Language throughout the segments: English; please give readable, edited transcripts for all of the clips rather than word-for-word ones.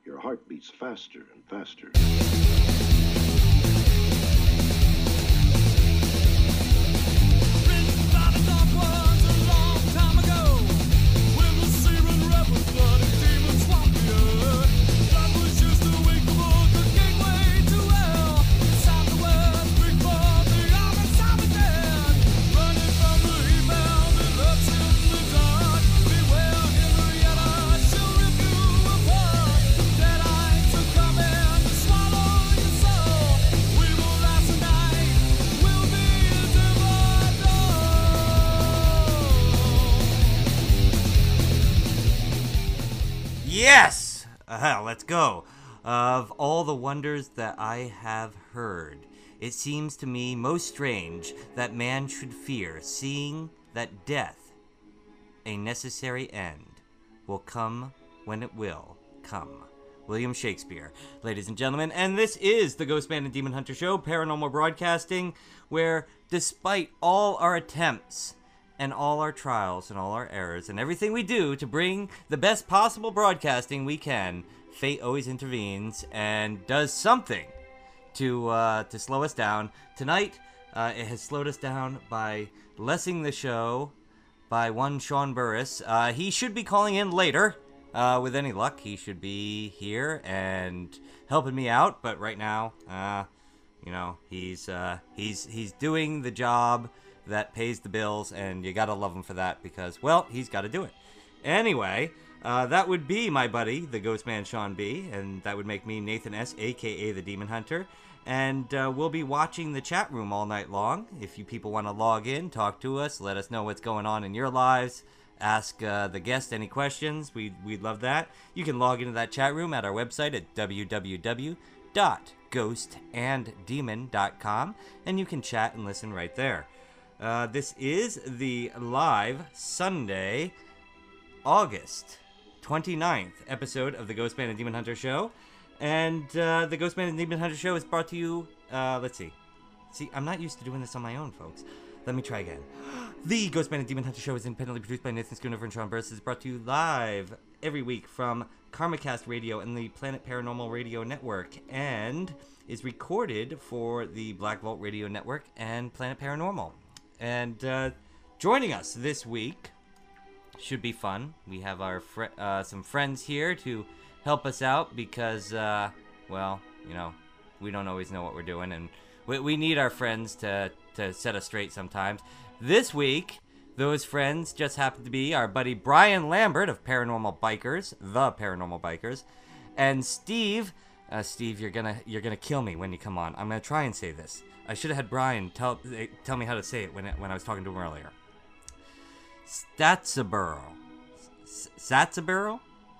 Your heart beats faster and faster. Yes! Let's go. Of all the wonders that I have heard, it seems to me most strange that man should fear, seeing that death, a necessary end, will come when it will come. William Shakespeare, ladies and gentlemen, and this is the Ghostman and Demon Hunter Show, Paranormal Broadcasting, where despite all our attempts and all our trials and all our errors and everything we do to bring the best possible broadcasting we can, fate always intervenes and does something to slow us down. Tonight, it has slowed us down by lessing the show by one Sean Burris. He should be calling in later. With any luck, he should be here and helping me out. But right now, he's doing the job that pays the bills, and you gotta love him for that because, well, he's got to do it. Anyway, that would be my buddy, the Ghostman Sean B, and that would make me Nathan S, aka the Demon Hunter. And we'll be watching the chat room all night long. If you people want to log in, talk to us, let us know what's going on in your lives. Ask the guest any questions. We'd love that. You can log into that chat room at our website at www.ghostanddemon.com, and you can chat and listen right there. This is the live Sunday, August 29th episode of the Ghostman and Demon Hunter Show. And the Ghostman and Demon Hunter Show is brought to you, let's see. See, I'm not used to doing this on my own, folks. Let me try again. The Ghostman and Demon Hunter Show is independently produced by Nathan Schoonover and Sean Burris. It's brought to you live every week from KarmaCast Radio and the Planet Paranormal Radio Network, and is recorded for the Black Vault Radio Network and Planet Paranormal. And joining us this week should be fun. We have our some friends here to help us out because, well, we don't always know what we're doing, and we need our friends to set us straight sometimes. This week, those friends just happen to be our buddy Brian Lambert of Paranormal Bikers, the Paranormal Bikers, and Steve. Steve, you're gonna kill me when you come on. I'm gonna try and say this. I should have had Brian tell me how to say it when I was talking to him earlier. Satsaboro. Satsaboro?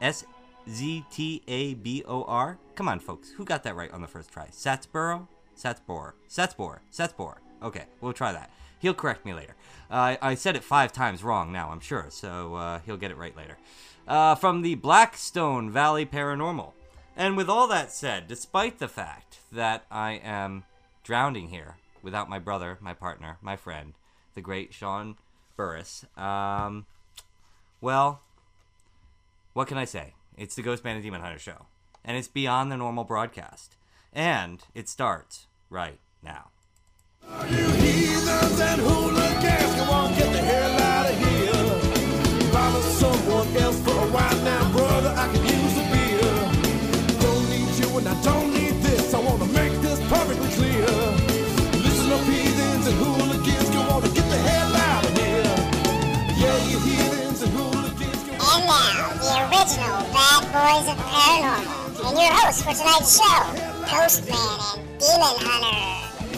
Sztabor? Come on, folks. Who got that right on the first try? Satsboro? Satsbor. Okay, we'll try that. He'll correct me later. I said it 5 times wrong now, I'm sure, so he'll get it right later. From the Blackstone Valley Paranormal. And with all that said, despite the fact that I am drowning here without my brother, my partner, my friend, the great Sean Burris, well, what can I say? It's the Ghostman and Demon Hunter Show. And it's beyond the normal broadcast. And it starts right now. You heathens and hooligans, come on, get the hell out of here. Follow someone else for a while now, brother, I can use a beer. Don't need you and I don't need this, I want to make this perfectly clear. Listen up, heathens and hooligans, come on and get the hell out of here. Yeah, you heathens and hooligans, come on. And now, the original Bad Boys of Paranormal, and your host for tonight's show, Ghostman and Demon Hunter.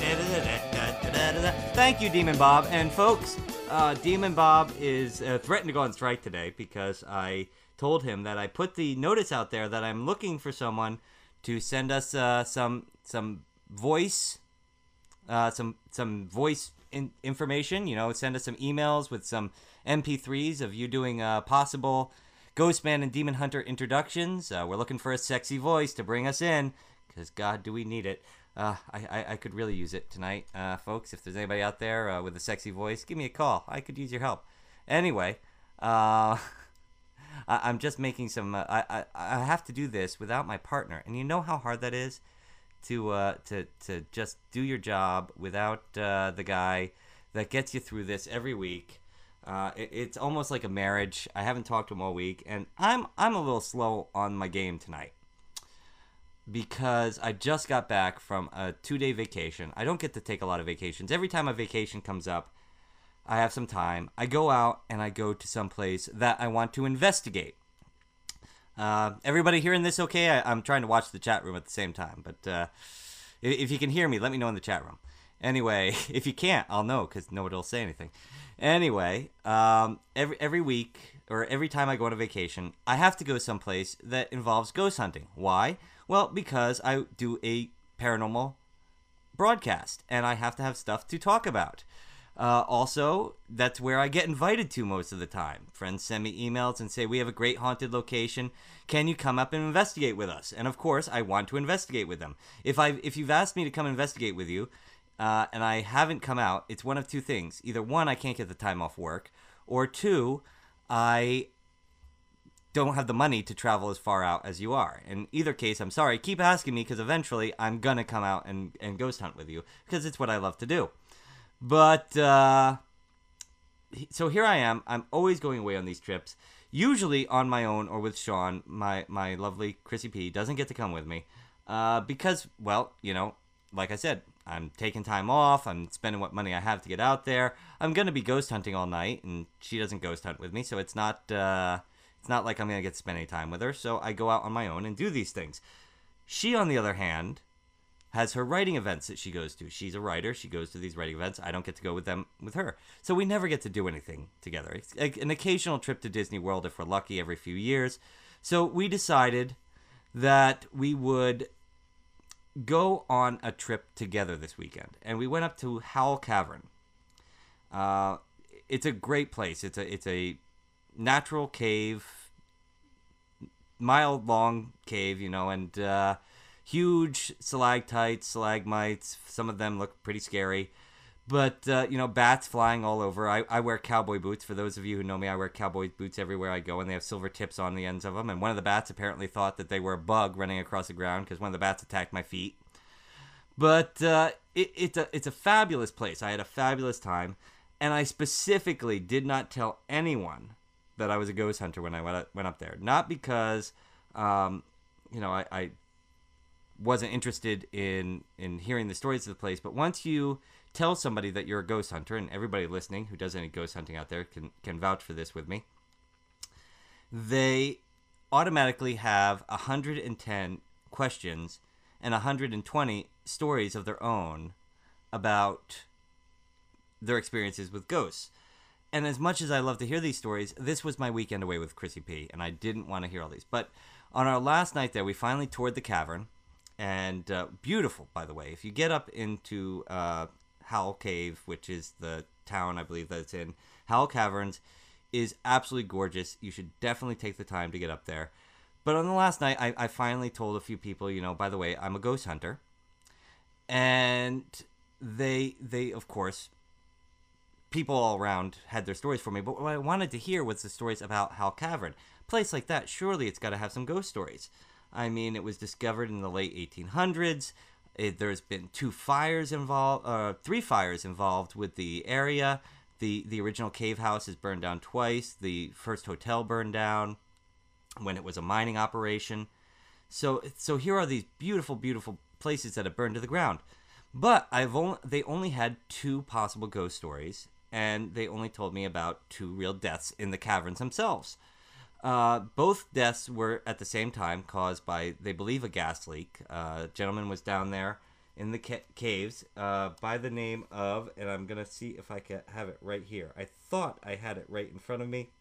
Thank you, Demon Bob. And folks, Demon Bob is threatened to go on strike today because I told him that I put the notice out there that I'm looking for someone to send us some voice information. Send us some emails with some MP3s of you doing possible Ghostman and Demon Hunter introductions. We're looking for a sexy voice to bring us in because God, do we need it. I could really use it tonight, folks. If there's anybody out there with a sexy voice, give me a call. I could use your help. Anyway, I'm just making some. I have to do this without my partner, and you know how hard that is to just do your job without the guy that gets you through this every week. It's almost like a marriage. I haven't talked to him all week, and I'm a little slow on my game tonight because I just got back from a 2-day vacation. I don't get to take a lot of vacations. Every time a vacation comes up, I have some time. I go out and I go to some place that I want to investigate. Everybody hearing this okay? I'm trying to watch the chat room at the same time, but if you can hear me, let me know in the chat room. Anyway, if you can't, I'll know because nobody will say anything. Anyway, every week or every time I go on a vacation, I have to go someplace that involves ghost hunting. Why? Well, because I do a paranormal broadcast and I have to have stuff to talk about. Also, that's where I get invited to most of the time. Friends send me emails and say, we have a great haunted location. Can you come up and investigate with us? And of course, I want to investigate with them. If you've asked me to come investigate with you, and I haven't come out, it's one of two things. Either one, I can't get the time off work, or two, I don't have the money to travel as far out as you are. In either case, I'm sorry. Keep asking me because eventually I'm going to come out and ghost hunt with you because it's what I love to do. But, so here I am. I'm always going away on these trips, usually on my own or with Sean. My lovely Chrissy P doesn't get to come with me because, well, you know, like I said, I'm taking time off. I'm spending what money I have to get out there. I'm going to be ghost hunting all night, and she doesn't ghost hunt with me, so it's not like I'm going to get to spend any time with her. So I go out on my own and do these things. She, on the other hand, has her writing events that she goes to. She's a writer. She goes to these writing events. I don't get to go with them with her. So we never get to do anything together. It's an occasional trip to Disney World if we're lucky every few years. So we decided that we would go on a trip together this weekend. And we went up to Howell Cavern. It's a great place. It's a natural cave, mile-long cave, you know, and huge stalactites, stalagmites. Some of them look pretty scary. But, you know, bats flying all over. I wear cowboy boots. For those of you who know me, I wear cowboy boots everywhere I go, and they have silver tips on the ends of them. And one of the bats apparently thought that they were a bug running across the ground because one of the bats attacked my feet. But it's a fabulous place. I had a fabulous time. And I specifically did not tell anyone that I was a ghost hunter when I went up there. Not because, you know, I wasn't interested in hearing the stories of the place, but once you tell somebody that you're a ghost hunter, and everybody listening who does any ghost hunting out there can vouch for this with me, they automatically have 110 questions and 120 stories of their own about their experiences with ghosts. And as much as I love to hear these stories, this was my weekend away with Chrissy P, and I didn't want to hear all these. But on our last night there, we finally toured the cavern, and beautiful, by the way. If you get up into Howell Cave, which is the town I believe that it's in, Howell Caverns is absolutely gorgeous. You should definitely take the time to get up there. But on the last night, I finally told a few people, you know, by the way, I'm a ghost hunter. And they of course, people all around had their stories for me. But what I wanted to hear was the stories about Howell Cavern. A place like that, surely it's got to have some ghost stories. I mean, it was discovered in the late 1800s. There's been 3 fires involved with the area. The original cave house is burned down twice. The first hotel burned down when it was a mining operation. So here are these beautiful, beautiful places that have burned to the ground. But they only had 2 possible ghost stories, and they only told me about 2 real deaths in the caverns themselves. Both deaths were at the same time caused by, they believe, a gas leak. A gentleman was down there in the caves by the name of, and I'm going to see if I can have it right here. I thought I had it right in front of me.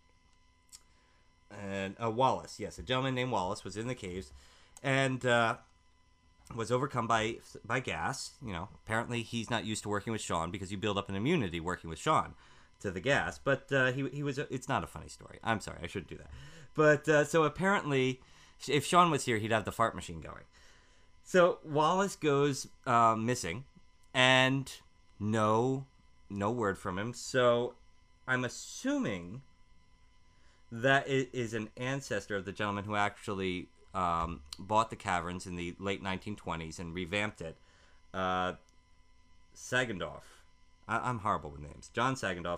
And Wallace, yes, a gentleman named Wallace was in the caves and was overcome by gas. You know, apparently he's not used to working with Sean because you build up an immunity working with Sean to the gas. But he was. It's not a funny story. I'm sorry, I shouldn't do that. But so apparently, if Sean was here, he'd have the fart machine going. So Wallace goes missing, and no word from him. So I'm assuming that is an ancestor of the gentleman who actually bought the caverns in the late 1920s and revamped it. Sagendorf. I'm horrible with names. John Sagendorf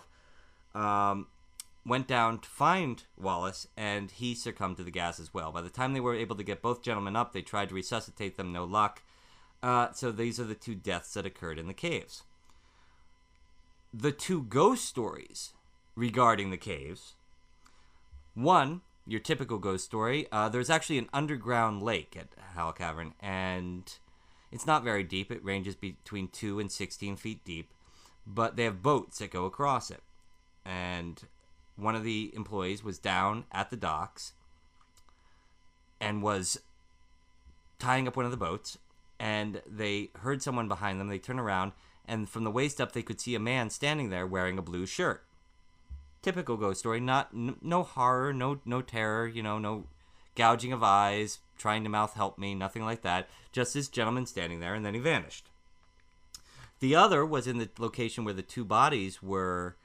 went down to find Wallace, and he succumbed to the gas as well. By the time they were able to get both gentlemen up, they tried to resuscitate them, no luck. So these are the two deaths that occurred in the caves. The two ghost stories regarding the caves. One, your typical ghost story, there's actually an underground lake at Howell Cavern, and it's not very deep. It ranges between 2 and 16 feet deep, but they have boats that go across it. And one of the employees was down at the docks and was tying up one of the boats, and they heard someone behind them. They turn around, and from the waist up, they could see a man standing there wearing a blue shirt. Typical ghost story, no horror, no terror, no gouging of eyes, trying to mouth help me, nothing like that. Just this gentleman standing there, and then he vanished. The other was in the location where the two bodies were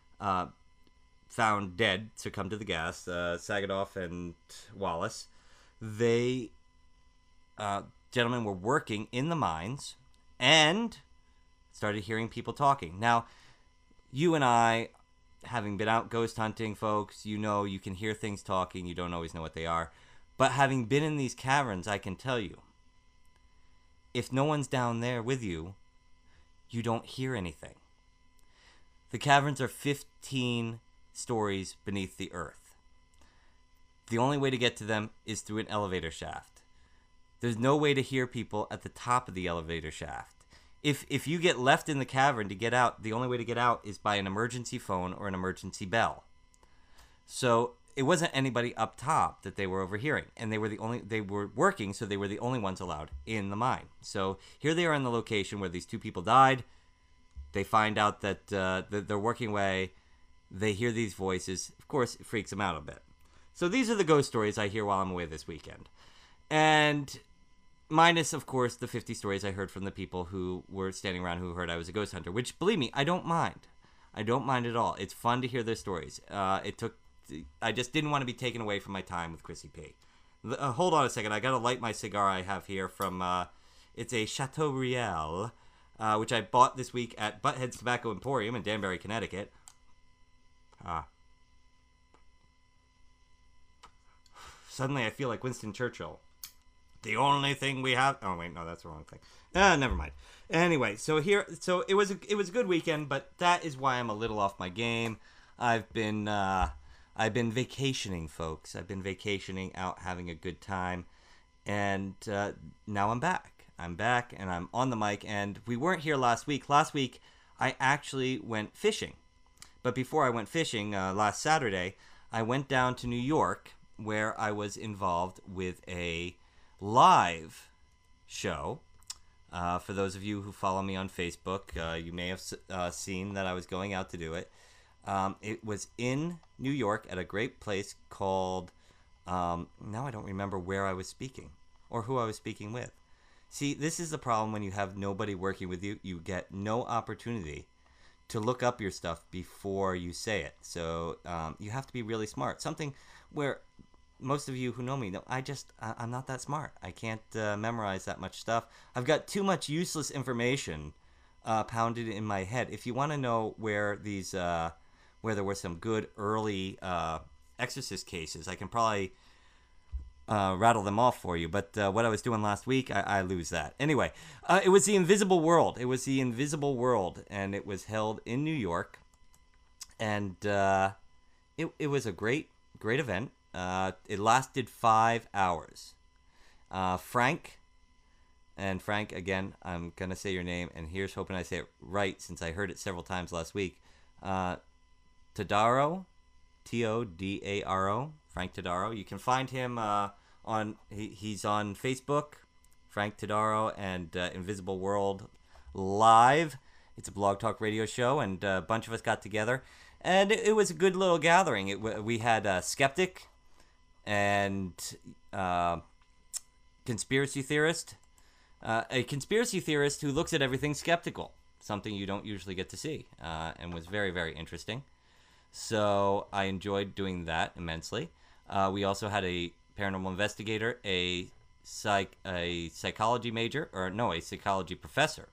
found dead, succumbed to the gas, Sagendorf and Wallace. They, gentlemen, were working in the mines and started hearing people talking. Now, you and I, having been out ghost hunting, folks, you can hear things talking. You don't always know what they are. But having been in these caverns, I can tell you, if no one's down there with you, you don't hear anything. The caverns are 15 stories beneath the earth. The only way to get to them is through an elevator shaft. There's no way to hear people at the top of the elevator shaft. If you get left in the cavern to get out, the only way to get out is by an emergency phone or an emergency bell. So it wasn't anybody up top that they were overhearing, and they were working, so they were the only ones allowed in the mine. So here they are in the location where these two people died. They find out that they're working away. They hear these voices. Of course, it freaks them out a bit. So these are the ghost stories I hear while I'm away this weekend. And minus, of course, the 50 stories I heard from the people who were standing around who heard I was a ghost hunter, which, believe me, I don't mind. I don't mind at all. It's fun to hear their stories. I just didn't want to be taken away from my time with Chrissy P. Hold on a second. I got to light my cigar I have here from, it's a Chateau Riel, which I bought this week at Butthead's Tobacco Emporium in Danbury, Connecticut. Suddenly I feel like Winston Churchill. The only thing we have... Oh, wait, no, that's the wrong thing. Never mind. Anyway, so it was a good weekend, but that is why I'm a little off my game. I've been vacationing, folks. I've been vacationing out, having a good time, and now I'm back. I'm back, and I'm on the mic, and we weren't here last week. Last week, I actually went fishing. But before I went fishing, last Saturday, I went down to New York, where I was involved with a live show. For those of you who follow me on Facebook, you may have seen that I was going out to do it. It was in New York at a great place called, now I don't remember where I was speaking or who I was speaking with. See, this is the problem when you have nobody working with you. You get no opportunity to look up your stuff before you say it. So you have to be really smart. Something where most of you who know me know I'm not that smart. I can't memorize that much stuff. I've got too much useless information pounded in my head. If you want to know where these... where there were some good early Exorcist cases, I can probably rattle them off for you. But what I was doing last week, I lose that. Anyway, it was the Invisible World. It was the Invisible World, and it was held in New York. And it was a great event. It lasted 5 hours. Frank, again, I'm going to say your name, and here's hoping I say it right since I heard it several times last week. Todaro, Todaro, Frank Todaro. You can find him he's on Facebook, Frank Todaro, and Invisible World Live. It's a blog talk radio show, and a bunch of us got together, and it was a good little gathering. We had a skeptic and conspiracy theorist, a conspiracy theorist who looks at everything skeptical, something you don't usually get to see, and was very, very interesting. So I enjoyed doing that immensely. We also had a paranormal investigator, a psychology major, or no, a psychology professor,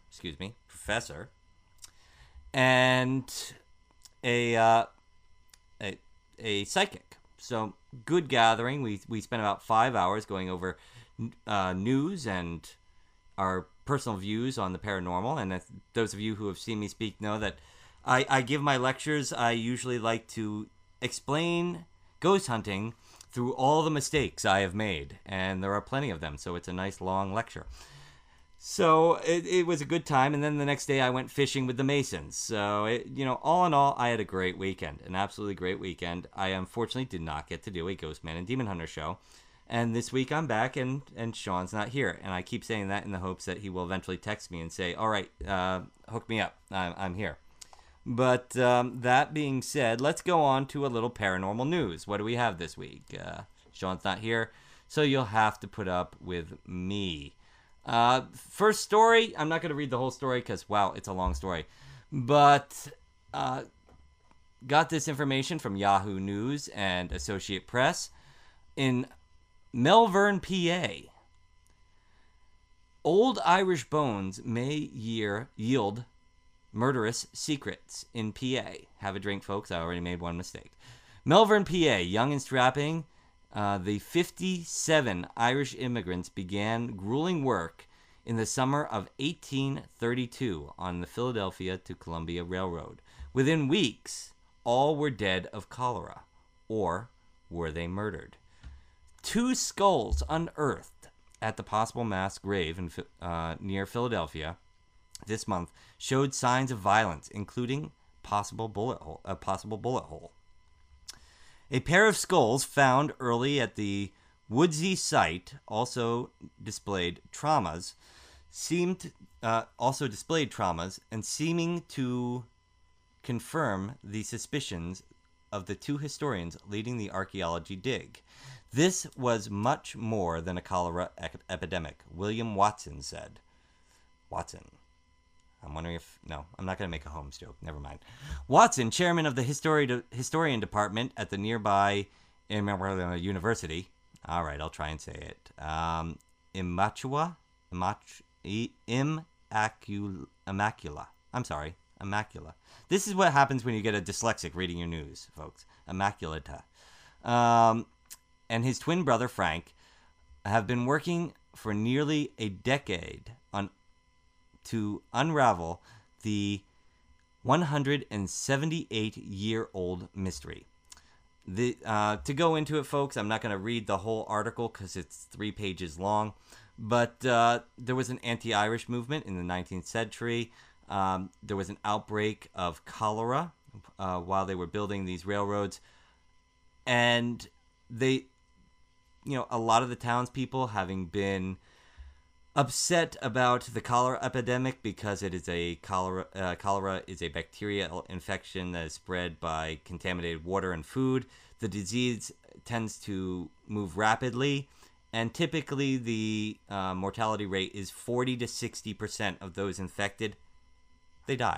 and a psychic. So good gathering. We spent about 5 hours going over news and our personal views on the paranormal. And those of you who have seen me speak know that I give my lectures. I usually like to explain ghost hunting through all the mistakes I have made, and there are plenty of them. So it's a nice long lecture. So it was a good time, and then the next day I went fishing with the Masons. So, all in all, I had a great weekend, an absolutely great weekend. I unfortunately did not get to do a Ghostman and Demon Hunter show, and this week I'm back, and Sean's not here. And I keep saying that in the hopes that he will eventually text me and say, all right, hook me up, I'm here. But that being said, let's go on to a little paranormal news. What do we have this week? Sean's not here, so you'll have to put up with me. First story, I'm not going to read the whole story because, wow, it's a long story. But got this information from Yahoo News and Associate Press. In Melbourne, PA, old Irish bones may yield murderous secrets in PA. Have a drink, folks. I already made one mistake. Melbourne, PA, young and strapping. The 57 Irish immigrants began grueling work in the summer of 1832 on the Philadelphia to Columbia Railroad. Within weeks, all were dead of cholera, or were they murdered? 2 skulls unearthed at the possible mass grave near Philadelphia this month showed signs of violence, including a possible bullet hole. A pair of skulls found early at the Woodsy site also displayed traumas, and seeming to confirm the suspicions of the 2 historians leading the archaeology dig. This was much more than a cholera epidemic, William Watson said. Watson. I'm wondering if... No, I'm not going to make a Holmes joke. Never mind. Watson, chairman of the historian department at the nearby university. All right, I'll try and say it. Immacula. I'm sorry. Immacula. This is what happens when you get a dyslexic reading your news, folks. Immaculata. And his twin brother, Frank, have been working for nearly a decade to unravel the 178-year-old mystery. To go into it, folks, I'm not going to read the whole article because it's 3 pages long, but there was an anti-Irish movement in the 19th century. There was an outbreak of cholera while they were building these railroads, and a lot of the townspeople, having been upset about the cholera epidemic because it is cholera is a bacterial infection that is spread by contaminated water and food. The disease tends to move rapidly, and typically the mortality rate is 40 to 60% of those infected. They die.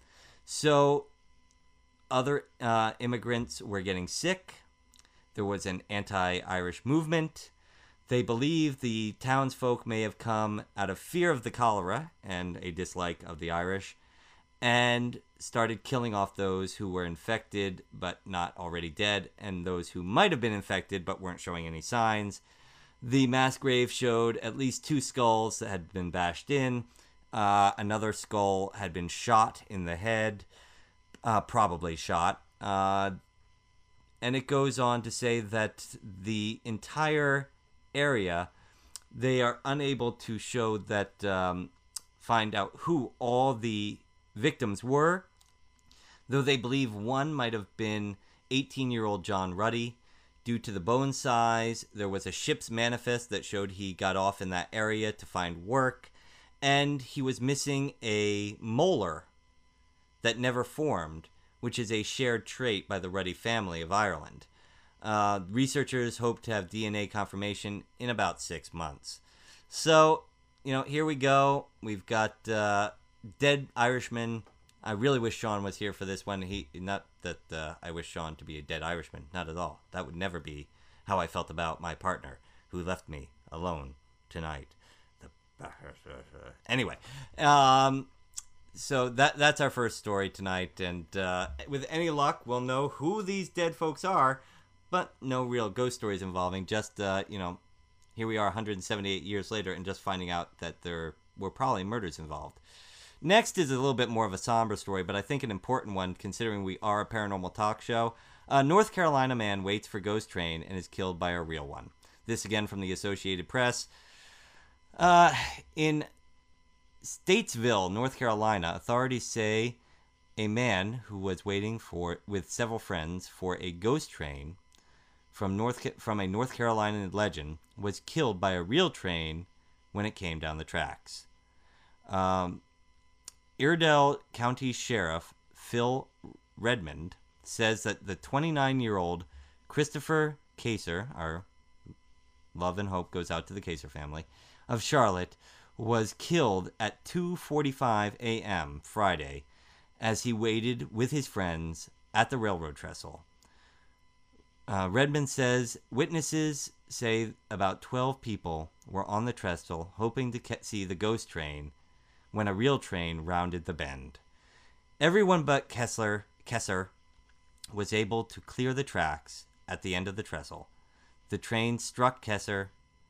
So other immigrants were getting sick. There was an anti-Irish movement. They believe the townsfolk may have come out of fear of the cholera and a dislike of the Irish, and started killing off those who were infected but not already dead, and those who might have been infected but weren't showing any signs. The mass grave showed at least 2 skulls that had been bashed in. Another skull had been shot in the head, probably shot. And it goes on to say that the entire area, they are unable to show that, find out who all the victims were, though they believe one might have been 18-year-old John Ruddy. Due to the bone size, there was a ship's manifest that showed he got off in that area to find work, and he was missing a molar that never formed, which is a shared trait by the Ruddy family of Ireland. Researchers hope to have DNA confirmation in about 6 months. So, here we go. We've got dead Irishmen I really wish Sean was here for this one. Not that I wish Sean to be a dead Irishman. Not at all. That would never be how I felt about my partner who left me alone tonight. Anyway, so that's our first story tonight, and with any luck, we'll know who these dead folks are, but no real ghost stories involving. Just here we are 178 years later, and just finding out that there were probably murders involved. Next is a little bit more of a somber story, but I think an important one considering we are a paranormal talk show. A North Carolina man waits for ghost train and is killed by a real one. This again from the Associated Press. In Statesville, North Carolina, authorities say a man who was waiting with several friends for a ghost train from a North Carolina legend was killed by a real train when it came down the tracks. Iredell County Sheriff Phil Redmond says that the 29-year-old Christopher Kaser, our love and hope goes out to the Kaser family, of Charlotte, was killed at 2:45 a.m. Friday as he waited with his friends at the railroad trestle. Redmond says witnesses say about 12 people were on the trestle hoping to see the ghost train when a real train rounded the bend. Everyone but Kaser was able to clear the tracks at the end of the trestle. The train struck Kaser.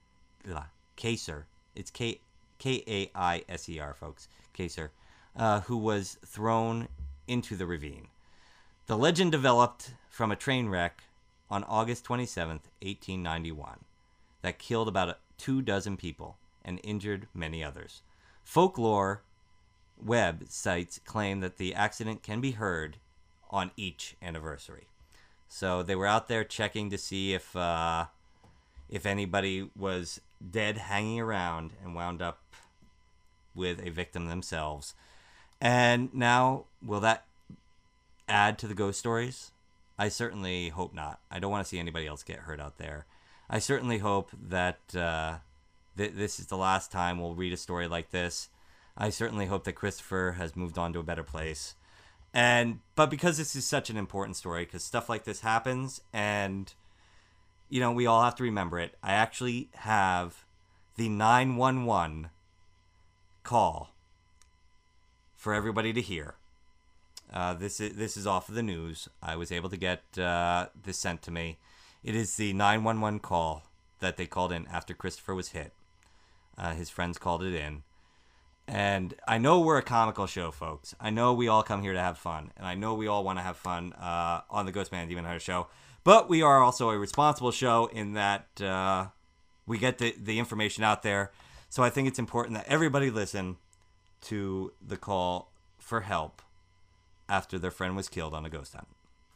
It's Kaiser, folks. Kaser, who was thrown into the ravine. The legend developed from a train wreck on August 27th, 1891, that killed about 24 people and injured many others. Folklore websites claim that the accident can be heard on each anniversary. So they were out there checking to see if anybody was dead hanging around and wound up with a victim themselves. And now, will that add to the ghost stories? I certainly hope not. I don't want to see anybody else get hurt out there. I certainly hope that this is the last time we'll read a story like this. I certainly hope that Christopher has moved on to a better place. But because this is such an important story, because stuff like this happens, and we all have to remember it. I actually have the 911 call for everybody to hear. This is off of the news. I was able to get this sent to me. It is the 911 call that they called in after Christopher was hit. His friends called it in. And I know we're a comical show, folks. I know we all come here to have fun. And I know we all want to have fun on the Ghostman Demon Hunter show. But we are also a responsible show in that we get the information out there. So I think it's important that everybody listen to the call for help after their friend was killed on a ghost hunt.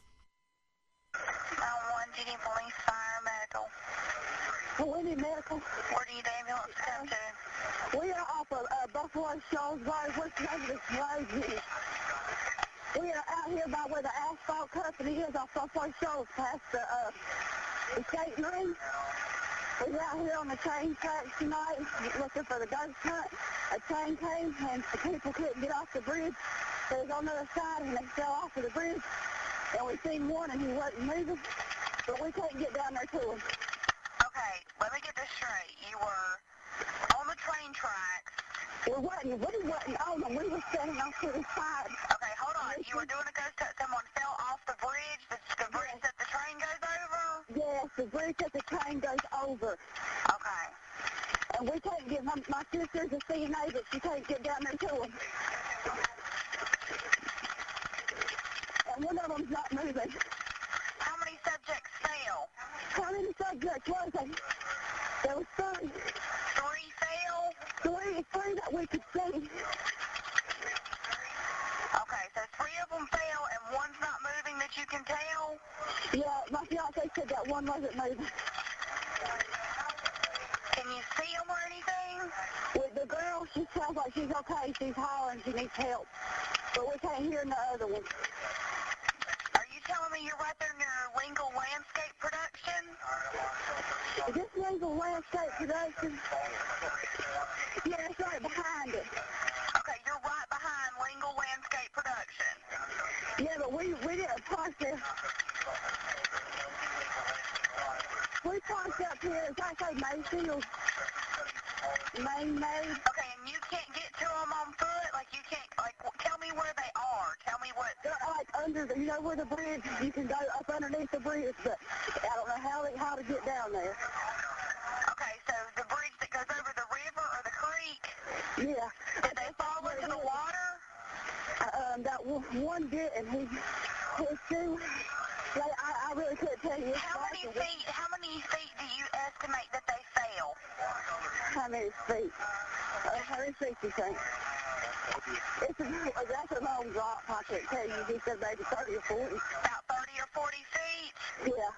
911, do you need police, fire, medical? We need medical. Where do you need ambulance to come to? We are off of Buffalo Shoals Road. What's the name of this road is? We are out here by where the asphalt company is off Buffalo Shoals past the skate ring. We're out here on the train tracks tonight looking for the ghost hunt. A train came and the people couldn't get off the bridge. They was on the other side and they fell off of the bridge. And we seen one and he wasn't moving, but we couldn't get down there to him. Okay, let me get this straight. You were on the train tracks. We wasn't on them. We were standing off to the side. Okay, hold on. You were doing a ghost hunt. Someone fell off the bridge. The bridge that the train goes over? Yes, the bridge that the train goes over. Okay. And we can't get, my sister's a CNA, but she can't get down there to him. And one of them's not moving. How many subjects fell? How many subjects was there? There was three. Three fell? Three that we could see. Okay, so three of them fell and one's not moving that you can tell? Yeah, my fiance said that one wasn't moving. Can you see them or anything? With the girl, she sounds like she's okay. She's hollering. She needs help. But we can't hear the other one. Are you telling me you're right there near Lingle Landscape Production? Is this Lingle Landscape Production? Yeah, it's right behind it. Okay, you're right behind Lingle Landscape Production. here, it's like say Mayfield. Maine. Okay, and you can't get to them on foot? Like, you can't, like, tell me where they are. Tell me what. They're like under the, you know where the bridge, you can go up underneath the bridge, but I don't know how to get down there. Okay, so the bridge that goes over the river or the creek, Yeah. did they fall into the water? That one did, and his shoe, like, I really couldn't tell you. How many feet do you estimate that they fell? How many feet? 160 feet. That's a long drop, I can't tell you. He said maybe 30 or 40. About 30 or 40 feet? Yeah.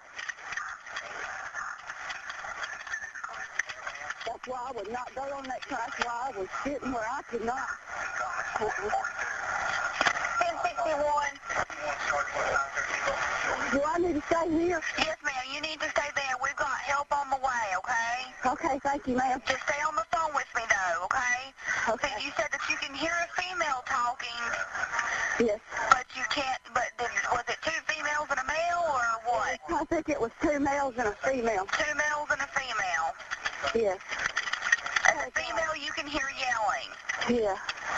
That's why I would not go on that track. That's why I was sitting where I could not. 1061. Do I need to stay here? Yes, ma'am, you need to stay there. We've got help on the way, okay? Okay, thank you, ma'am. Just stay on the phone with me, though, okay? Okay. So you said that you can hear a female talking, Yes. but you can't, was it two females and a male, or what? I think it was 2 males and a female. Two males and a female. Yes. And the female you can hear yelling. Yeah.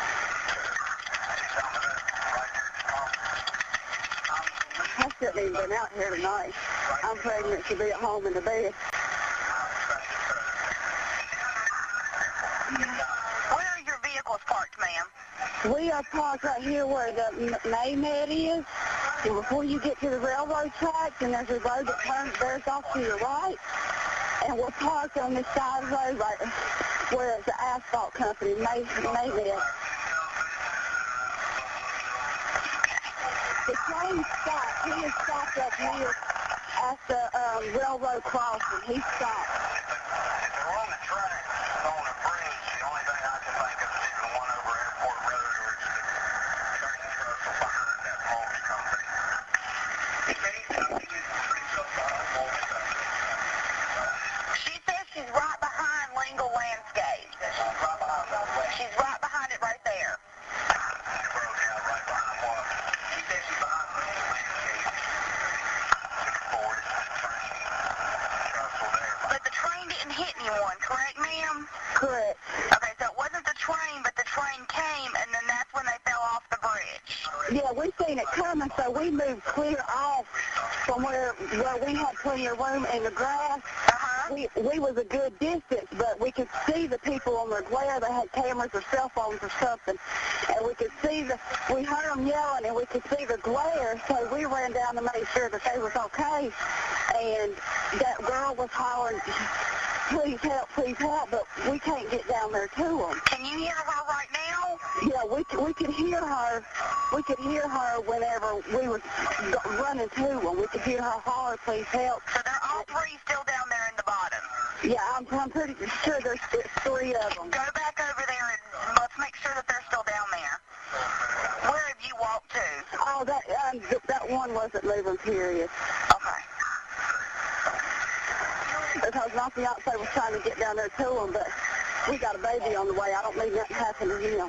I shouldn't even been out here tonight. I'm pregnant to be at home in the bed. Where are your vehicles parked, ma'am? We are parked right here where the Maymed is. And before you get to the railroad tracks, and there's a road that turns there's off to your right. And we're parked on this side of the road right where it's the asphalt company, Maymed. The train stopped. He is stopped up here at the railroad crossing. He stopped. If they're on the track, on the bridge, the only thing I can think of is either the one over Airport Road or it's the train trestle behind that multi company. She says she's right behind Lingle Landscape. She's right behind it right there. Right behind what? She said she's behind Lingle Landscape. 6-4 is the train trestle there. But the train didn't hit anyone, correct, ma'am? Correct. Okay, so it wasn't the train, but the train came, and then that's when they fell off the bridge. Yeah, we seen it coming, so we moved clear off from where we had plenty of room in the grass. Uh-huh. We was a good distance, but we could see the people on their glare. They had cameras or cell phones or something, and we could see we heard them yelling, and we could see the glare, so we ran down to make sure that they was okay, and that girl was hollering, please help, but we can't get down there to them. Can you hear her right now? Yeah, we could hear her. We could hear her whenever we were running to them. We could hear her holler, please help. So they're all three still down there in the bottom. Yeah, I'm pretty sure there's 3 of them. Go back over there and let's make sure that they're still down there. Where have you walked to? Oh, that one wasn't moving, period. Okay. Because my fiance was trying to get down there to him, but we got a baby on the way. I don't need nothing to happen to him.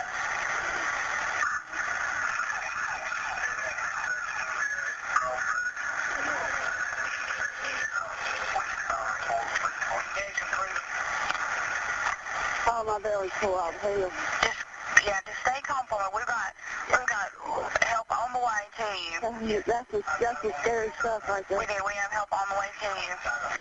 Oh, my belly's full of hell. Just stay calm for me. We've got help on the way to you. That's some scary stuff right there. We do. We have help on the way to you.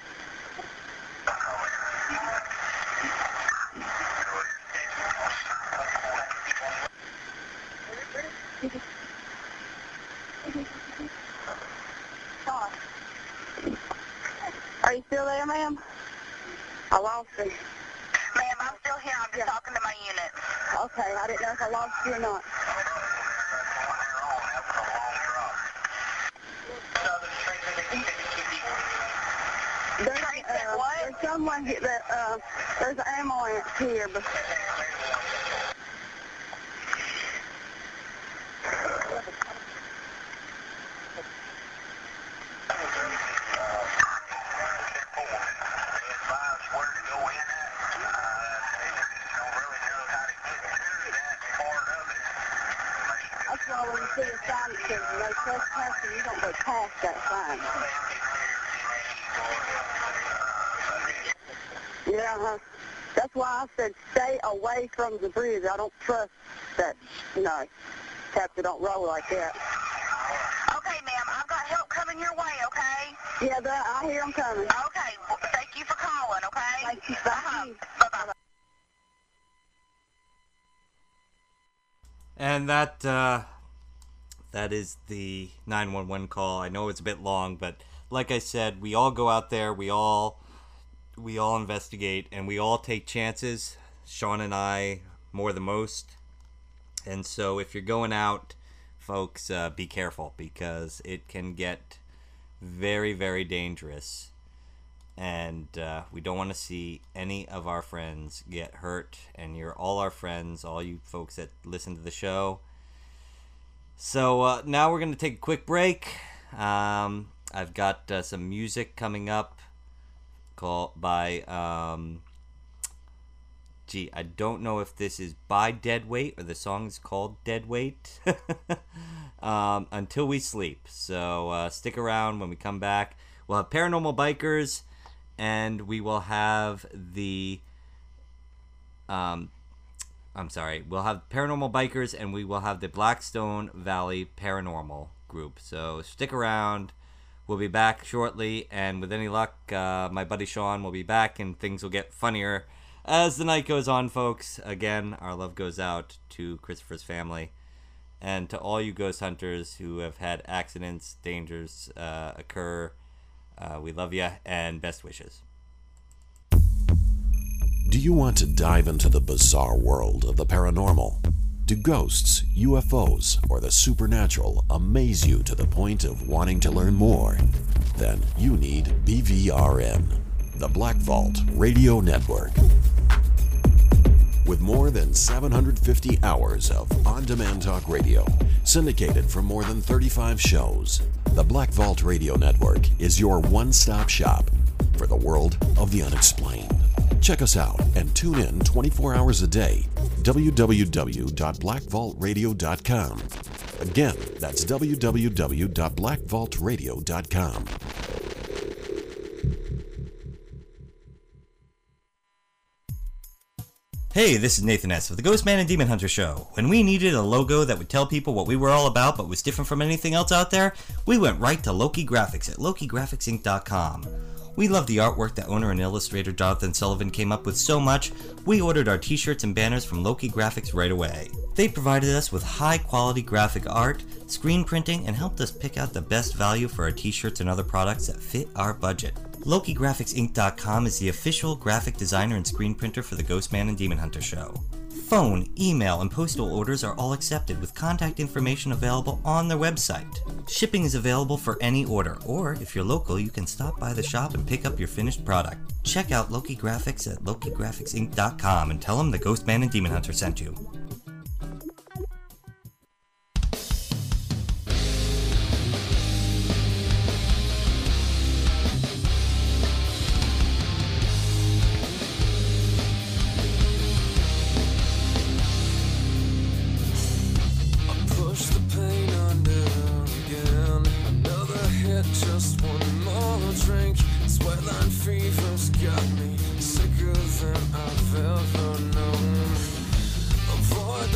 Are you still there, ma'am? I lost you. Ma'am, I'm still here. I'm just talking to my unit. Okay, I didn't know if I lost you or not. There's someone that there's an ambulance here, but that's why when you see a sign that says no trespassing, you don't go past that sign. Yeah, that's why I said stay away from the bridge. I don't trust that, captain don't roll like that. Okay, ma'am, I've got help coming your way, okay? Yeah, I hear them coming. Okay, well, thank you for calling, okay? Thank you. Bye-bye. And that is the 911 call. I know it's a bit long, but like I said, we all go out there, we all investigate, and we all take chances. Sean and I more than most. And so if you're going out, folks, be careful, because it can get very, very dangerous. And we don't want to see any of our friends get hurt. And you're all our friends, all you folks that listen to the show. So now we're going to take a quick break. I've got some music coming up by I don't know if this is by Deadweight or the song's called Deadweight. Until We Sleep. So stick around. When we come back, we'll have Paranormal Bikers, and we will have we'll have Paranormal Bikers, and we will have the Blackstone Valley Paranormal group. So stick around. We'll be back shortly, and with any luck, my buddy Sean will be back, and things will get funnier as the night goes on, folks. Again, our love goes out to Christopher's family, and to all you ghost hunters who have had accidents, dangers occur. We love you, and best wishes. Do you want to dive into the bizarre world of the paranormal? Do ghosts, UFOs, or the supernatural amaze you to the point of wanting to learn more? Then you need BVRN, the Black Vault Radio Network. With more than 750 hours of on-demand talk radio, syndicated from more than 35 shows, the Black Vault Radio Network is your one-stop shop for the world of the unexplained. Check us out and tune in 24 hours a day. www.blackvaultradio.com. Again, that's www.blackvaultradio.com. Hey, this is Nathan S. of the Ghost Man and Demon Hunter Show. When we needed a logo that would tell people what we were all about but was different from anything else out there, we went right to Loki Graphics at LokiGraphicsInc.com. We love the artwork that owner and illustrator Jonathan Sullivan came up with so much, we ordered our t-shirts and banners from Loki Graphics right away. They provided us with high-quality graphic art, screen printing, and helped us pick out the best value for our t-shirts and other products that fit our budget. LokiGraphicsInc.com is the official graphic designer and screen printer for the Ghost Man and Demon Hunter Show. Phone, email, and postal orders are all accepted with contact information available on their website. Shipping is available for any order, or if you're local, you can stop by the shop and pick up your finished product. Check out Loki Graphics at LokiGraphicsInc.com and tell them the Ghost Man and Demon Hunter sent you. Avoid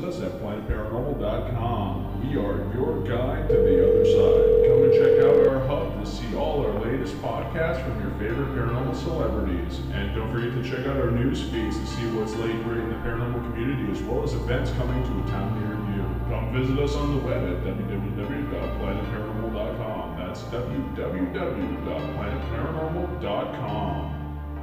visit us at planetparanormal.com. We are your guide to the other side. Come and check out our hub to see all our latest podcasts from your favorite paranormal celebrities. And don't forget to check out our news feeds to see what's laying great in the paranormal community, as well as events coming to a town near you. Come visit us on the web at www.planetparanormal.com. That's www.planetparanormal.com.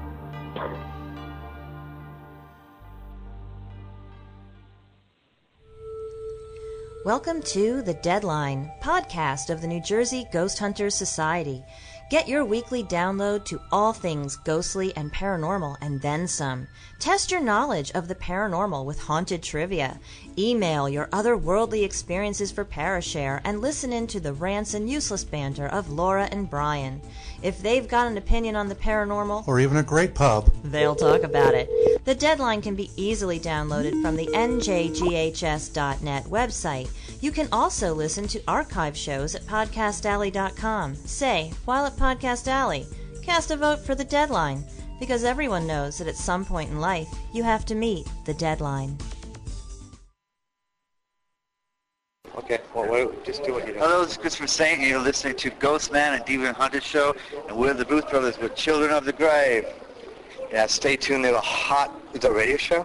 Welcome to The Deadline, podcast of the New Jersey Ghost Hunters Society. Get your weekly download to all things ghostly and paranormal, and then some. Test your knowledge of the paranormal with haunted trivia. Email your otherworldly experiences for Parashare, and listen in to the rants and useless banter of Laura and Brian. If they've got an opinion on the paranormal, or even a great pub, they'll talk about it. The Deadline can be easily downloaded from the njghs.net website. You can also listen to archive shows at podcastalley.com. Say, while at Podcast Alley, cast a vote for The Deadline, because everyone knows that at some point in life you have to meet the deadline. Okay, well, just do what you do. Hello, this is Christopher Saint, and you're listening to Ghost Man and Demon Hunter Show, and we're the Booth Brothers with Children of the Grave. Yeah, stay tuned. They have a hot... Is it a radio show?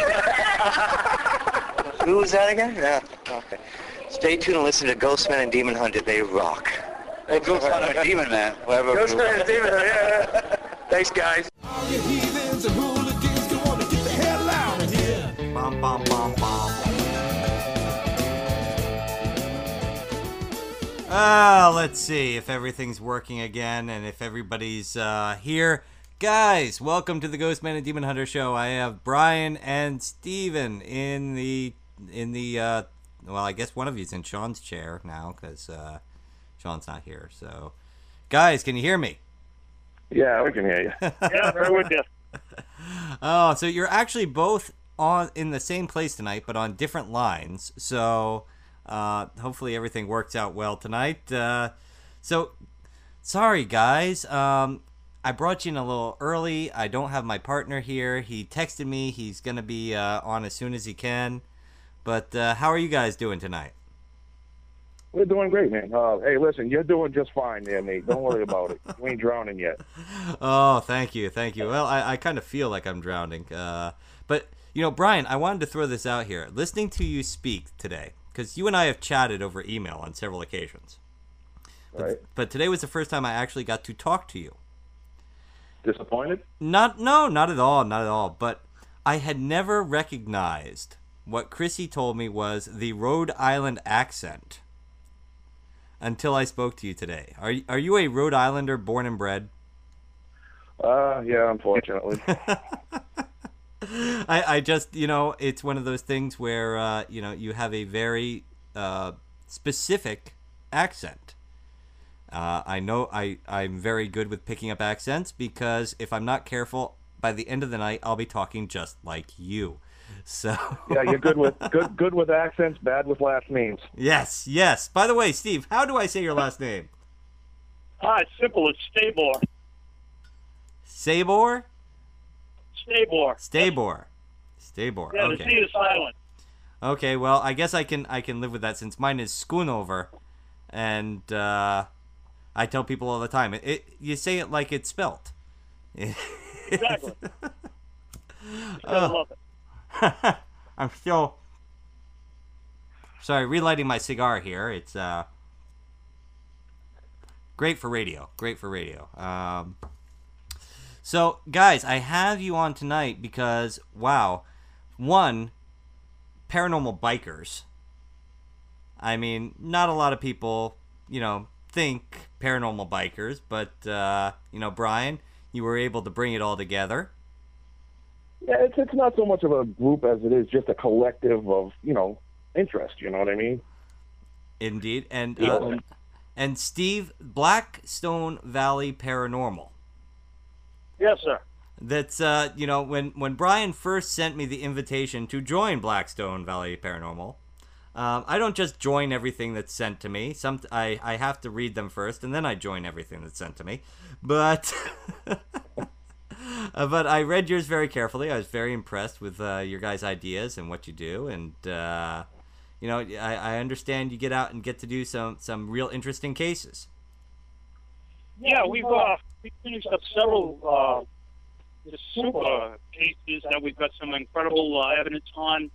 Who was that again? Yeah, okay. Stay tuned and listen to Ghost Man and Demon Hunter. They rock. Hey, Ghost Man and Demon Man. Whatever. Ghost Man and Demon Hunter, yeah. Thanks, guys. All you heathens and hooligans go on to get the hell out of here. Bum, bum, bum, bum. Let's see if everything's working again and if everybody's here. Guys, welcome to the Ghost Man and Demon Hunter Show. I have Brian and Steven in the well, I guess one of you's in Sean's chair now because Sean's not here. So, guys, can you hear me? Yeah, we can hear you. Yeah, right with you. Oh, so you're actually both in the same place tonight, but on different lines. So, hopefully everything works out well tonight. So, sorry, guys. I brought you in a little early. I don't have my partner here. He texted me. He's going to be on as soon as he can. But how are you guys doing tonight? We're doing great, man. Hey, listen, you're doing just fine there, Nate. Don't worry about it. You ain't drowning yet. Oh, thank you. Thank you. Well, I kind of feel like I'm drowning. But, you know, Brian, I wanted to throw this out here. Listening to you speak today, because you and I have chatted over email on several occasions. Right. But today was the first time I actually got to talk to you. Disappointed? Not at all. But I had never recognized what Chrissy told me was the Rhode Island accent until I spoke to you today. Are you a Rhode Islander born and bred? Yeah, unfortunately. I just, you know, it's one of those things where, you know, you have a very specific accent. I know I'm very good with picking up accents because if I'm not careful, by the end of the night, I'll be talking just like you. So yeah, you're good with accents, bad with last names. Yes. By the way, Steve, how do I say your last name? It's simple. It's Stabor. Sabor? Stabor. Stabor. Yeah, okay. the C is silent. Okay, well, I guess I can live with that since mine is Schoonover, and I tell people all the time, you say it like it's spelt. Exactly. I love it. I'm still sorry, relighting my cigar here. It's great for radio. So, guys, I have you on tonight because, wow, one, paranormal bikers. I mean, not a lot of people, you know, think paranormal bikers, but, you know, Brian, you were able to bring it all together. Yeah, it's not so much of a group as it is just a collective of, you know, interest, you know what I mean? Indeed. And Steve, Blackstone Valley Paranormal. Yes, sir. That's, you know, when Brian first sent me the invitation to join Blackstone Valley Paranormal, I don't just join everything that's sent to me. I have to read them first, and then I join everything that's sent to me. But But I read yours very carefully. I was very impressed with your guys' ideas and what you do, and I understand you get out and get to do some real interesting cases. Yeah, we finished up several super cases that we've got some incredible evidence on.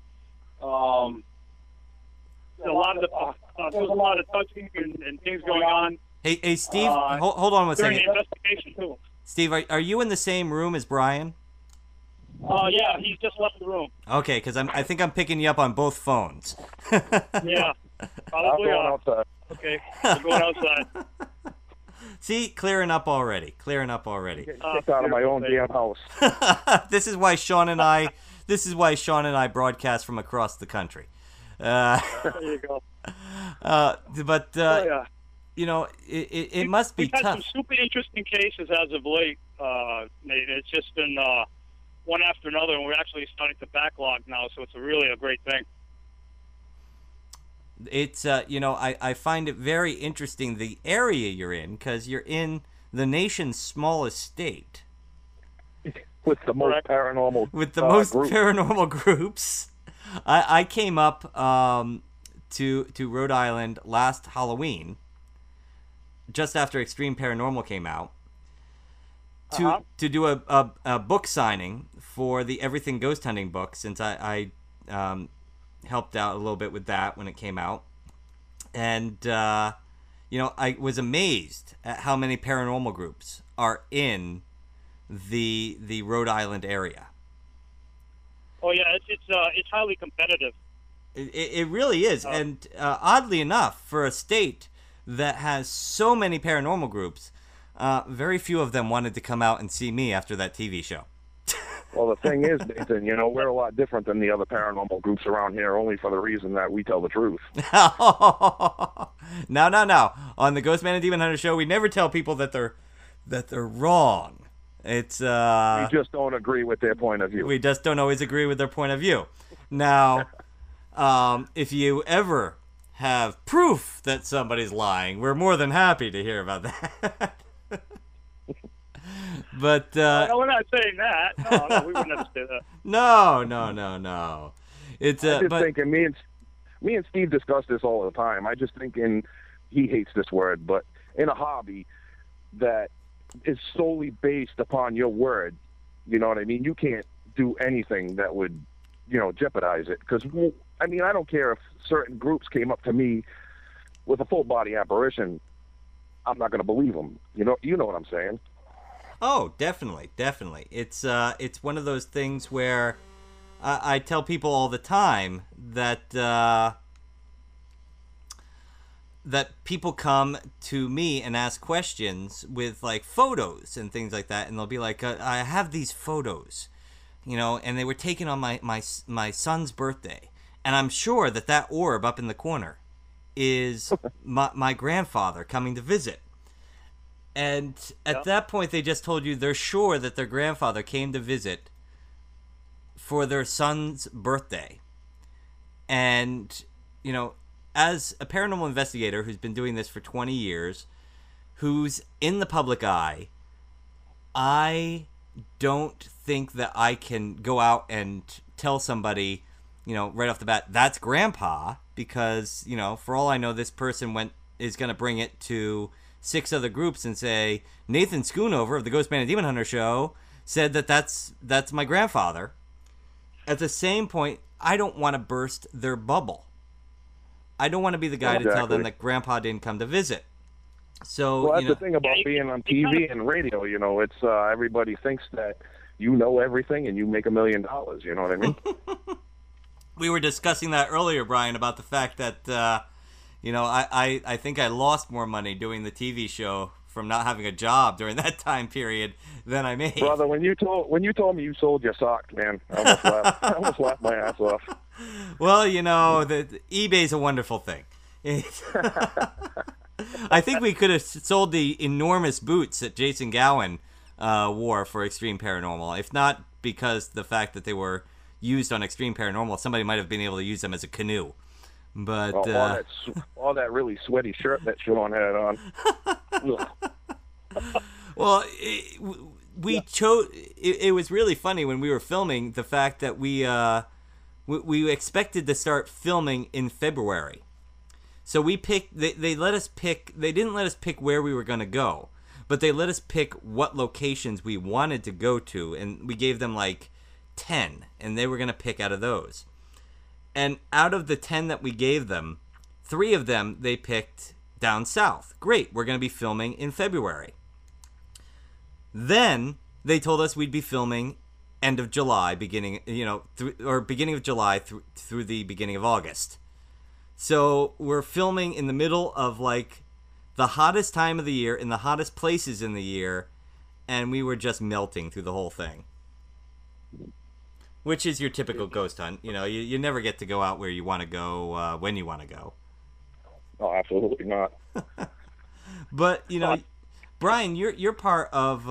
There's a lot of touching and things going on. Hey, Steve, hold on one during second. the investigation too. Steve, are you in the same room as Brian? Yeah, he's just left the room. Okay, because I think I'm picking you up on both phones. Yeah, probably. outside. Okay, we're going outside. See, clearing up already. Getting kicked out of my own damn house. This is why Sean and I broadcast from across the country. There you go. But yeah. It must be We've had tough. some super interesting cases as of late, Nate. It's just been one after another, and we're actually starting to backlog now, so it's really a great thing. It's I find it very interesting the area you're in, because you're in the nation's smallest state with the most paranormal groups. paranormal groups. I came up to Rhode Island last Halloween, just after Extreme Paranormal came out, to do a book signing for the Everything Ghost Hunting book, since I helped out a little bit with that when it came out. And, I was amazed at how many paranormal groups are in the Rhode Island area. Oh, yeah, it's highly competitive. It really is. And oddly enough, for a state that has so many paranormal groups, very few of them wanted to come out and see me after that TV show. Well, the thing is, Nathan, we're a lot different than the other paranormal groups around here, only for the reason that we tell the truth. No. On the Ghost Man and Demon Hunter show, we never tell people that they're wrong. It's we just don't agree with their point of view. We just don't always agree with their point of view. Now, if you ever have proof that somebody's lying, we're more than happy to hear about that. But no, we're not saying that. No, we would never say that. No. It's I just think, and me and Steve discuss this all the time. I just think he hates this word, but in a hobby that is solely based upon your word, you know what I mean? You can't do anything that would, jeopardize it. Because I don't care if certain groups came up to me with a full body apparition, I'm not going to believe them. You know what I'm saying? Oh, definitely. It's one of those things where I tell people all the time that that people come to me and ask questions with like photos and things like that, and they'll be like, I have these photos, and they were taken on my son's birthday, and I'm sure that orb up in the corner is my grandfather coming to visit. And at that point, they just told you they're sure that their grandfather came to visit for their son's birthday. And, as a paranormal investigator who's been doing this for 20 years, who's in the public eye, I don't think that I can go out and tell somebody, right off the bat, that's Grandpa, because, for all I know, this person is going to bring it to 6 other groups and say, Nathan Schoonover of the Ghost Man and Demon Hunter show said that's my grandfather. At the same point, I don't want to burst their bubble. I don't want to be the guy to tell them that Grandpa didn't come to visit. So, that's the thing about being on TV and radio. It's everybody thinks that you know everything and you make $1 million. You know what I mean? We were discussing that earlier, Brian, about the fact that I think I lost more money doing the TV show from not having a job during that time period than I made. Brother, when you told me you sold your socks, man, I almost laughed my ass off. Well, the eBay's a wonderful thing. I think we could have sold the enormous boots that Jason Gowan wore for Extreme Paranormal, if not because the fact that they were used on Extreme Paranormal, somebody might have been able to use them as a canoe. But all that really sweaty shirt that Sean had on. Well, we chose. It was really funny when we were filming the fact that we expected to start filming in February. So we picked. They let us pick. They didn't let us pick where we were going to go, but they let us pick what locations we wanted to go to, and we gave them like 10, and they were going to pick out of those. And out of the 10 that we gave them, 3 of them they picked down south. Great, we're going to be filming in February. Then they told us we'd be filming end of July, beginning of July through the beginning of August. So we're filming in the middle of like the hottest time of the year, in the hottest places in the year, and we were just melting through the whole thing. Which is your typical ghost hunt. You know, you never get to go out where you want to go when you want to go. Oh, absolutely not. But, you know, Brian, you're part of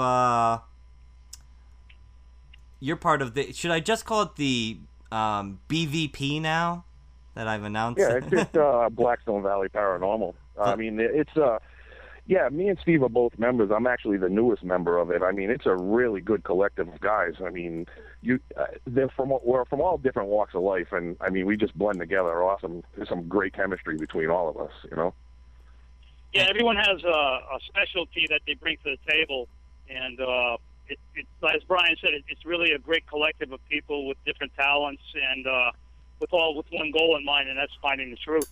the, should I just call it the BVP now that I've announced? Yeah, it's just Blackstone Valley Paranormal. I mean, it's yeah, me and Steve are both members. I'm actually the newest member of it. I mean, it's a really good collective of guys. I mean, we're from all different walks of life, and I mean, we just blend together awesome. There's some great chemistry between all of us, you know. Yeah, everyone has a specialty that they bring to the table, and as Brian said, it's really a great collective of people with different talents and with one goal in mind, and that's finding the truth.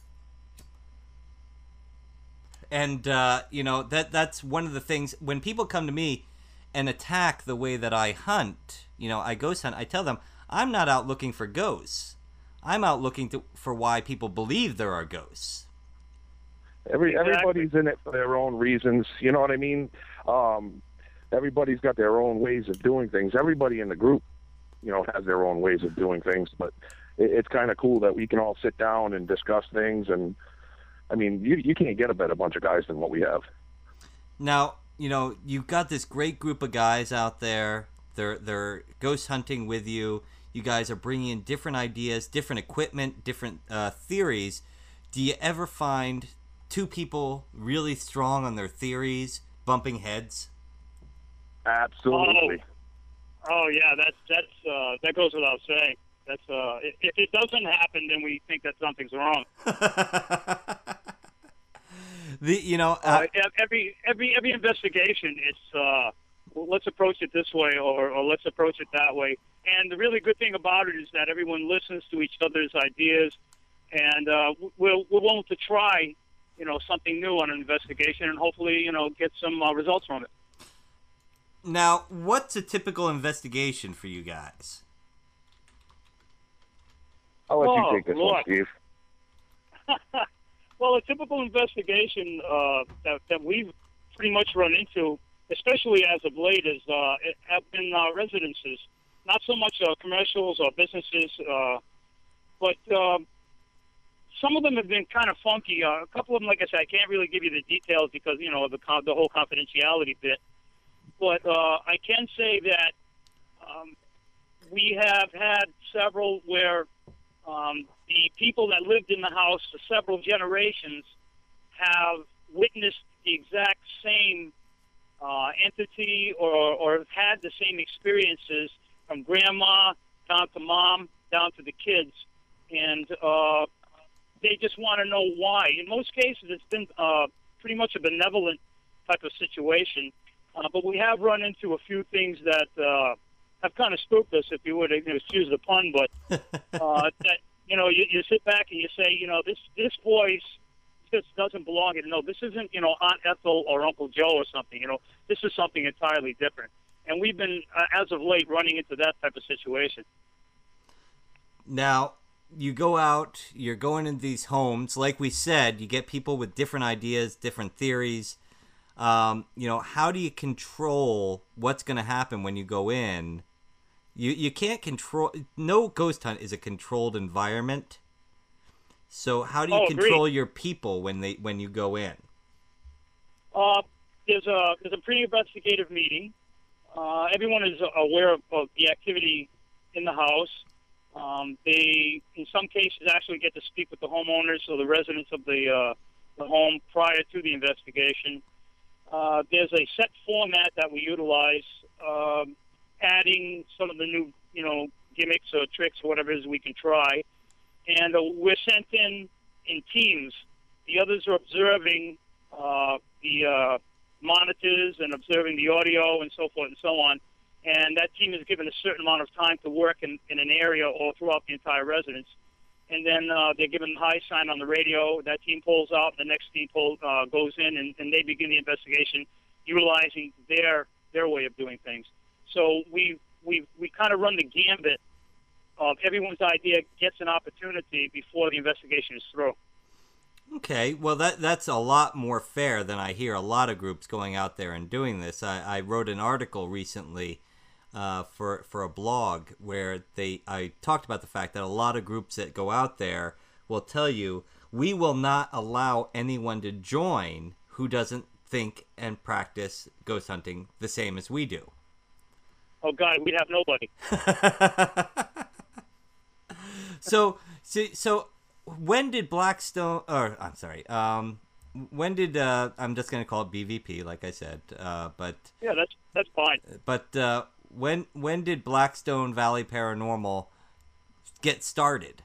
And you know, that's one of the things when people come to me and attack the way that I hunt. You know, I ghost hunt. I tell them I'm not out looking for ghosts. I'm out looking for why people believe there are ghosts. Everybody's in it for their own reasons. You know what I mean? Everybody's got their own ways of doing things. Everybody in the group, you know, has their own ways of doing things. But it's kind of cool that we can all sit down and discuss things. And I mean, you can't get a better bunch of guys than what we have. Now, you know, you've got this great group of guys out there. They're ghost hunting with you. You guys are bringing in different ideas, different equipment, different theories. Do you ever find two people really strong on their theories bumping heads? Absolutely. Oh yeah, that goes without saying. That's if it doesn't happen, then we think that something's wrong. Every investigation, it's let's approach it this way or let's approach it that way. And the really good thing about it is that everyone listens to each other's ideas, and we're willing to try, you know, something new on an investigation, and hopefully, you know, get some results from it. Now, what's a typical investigation for you guys? I'll let you take this one, Steve. Well, a typical investigation that we've pretty much run into, especially as of late, is have been residences. Not so much commercials or businesses, but some of them have been kind of funky. A couple of them, like I said, I can't really give you the details because, you know, the whole confidentiality bit. But I can say that we have had several where the people that lived in the house for several generations have witnessed the exact same entity or have had the same experiences from grandma down to mom, down to the kids. And they just want to know why. In most cases, it's been pretty much a benevolent type of situation. But we have run into a few things that have kind of spooked us, if you would excuse the pun. But that, you know, you sit back and you say, you know, this voice just doesn't belong. You know, this isn't, you know, Aunt Ethel or Uncle Joe or something. You know, this is something entirely different. And we've been, as of late, running into that type of situation. Now, you go out, you're going into these homes. Like we said, you get people with different ideas, different theories. You know, how do you control what's going to happen when you go in? You can't control. No ghost hunt is a controlled environment. So how do you control your people when you go in? There's a pre-investigative meeting. Everyone is aware of the activity in the house. They, in some cases, actually get to speak with the homeowners or the residents of the home prior to the investigation. There's a set format that we utilize adding some of the new, gimmicks or tricks or whatever it is we can try. And we're sent in teams. The others are observing the monitors and observing the audio and so forth and so on. And that team is given a certain amount of time to work in an area or throughout the entire residence. And then they're given a high sign on the radio. That team pulls out, the next team goes in, and they begin the investigation utilizing their way of doing things. So we kind of run the gambit of everyone's idea gets an opportunity before the investigation is through. Okay, well that's a lot more fair than I hear a lot of groups going out there and doing this. I wrote an article recently for a blog where I talked about the fact that a lot of groups that go out there will tell you, we will not allow anyone to join who doesn't think and practice ghost hunting the same as we do. Oh God, we'd have nobody. So when did Blackstone, or I'm sorry, when did I'm just going to call it BVP, like I said, but yeah, that's fine. But when did Blackstone Valley Paranormal get started?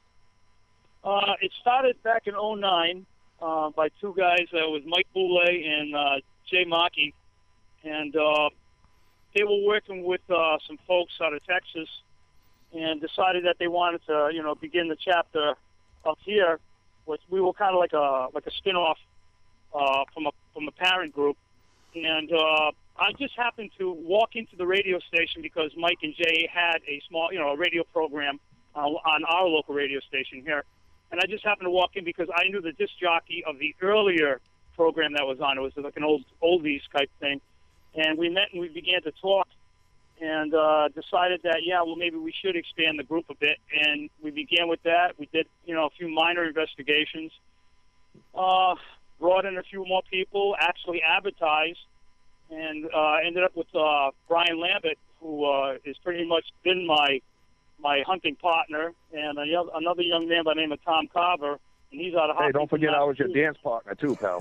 It started back in 2009 by two guys. It was Mike Boulay and Jay Maki, and they were working with some folks out of Texas, and decided that they wanted to, begin the chapter up here, which we were kind of like a spin-off from a parent group. And I just happened to walk into the radio station because Mike and Jay had a small, a radio program on our local radio station here. And I just happened to walk in because I knew the disc jockey of the earlier program that was on. It was like an oldies type thing. And we met and we began to talk and decided that, maybe we should expand the group a bit. And we began with that. We did, a few minor investigations, brought in a few more people, actually advertised, and ended up with Brian Lambert, who has pretty much been my hunting partner, and another young man by the name of Tom Carver, and he's out of Hey, don't forget I was your dance partner too, pal.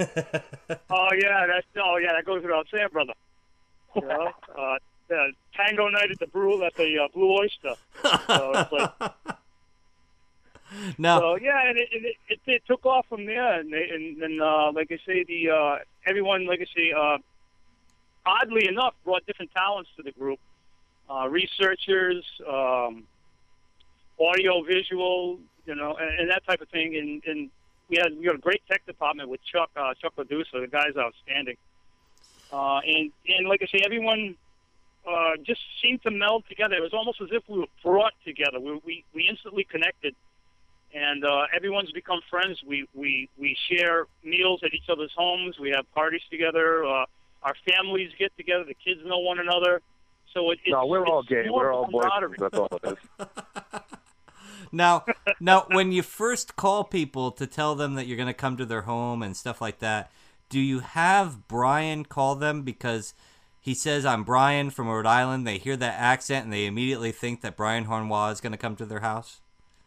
That goes without saying, brother. Tango night at the Blue Oyster. So it's like, no. So and it took off from there, and like I say, everyone, like I say, oddly enough, brought different talents to the group. Researchers, audio, visual, and that type of thing. And we got a great tech department with Chuck Medusa. The guy's outstanding. And like I say, everyone just seemed to meld together. It was almost as if we were brought together. We instantly connected, and everyone's become friends. We share meals at each other's homes. We have parties together. Our families get together. The kids know one another. So we're all gay. We're all boys. That's all it is. Now, when you first call people to tell them that you're going to come to their home and stuff like that, do you have Brian call them because he says, "I'm Brian from Rhode Island"? They hear that accent and they immediately think that Brian Hornwa is going to come to their house?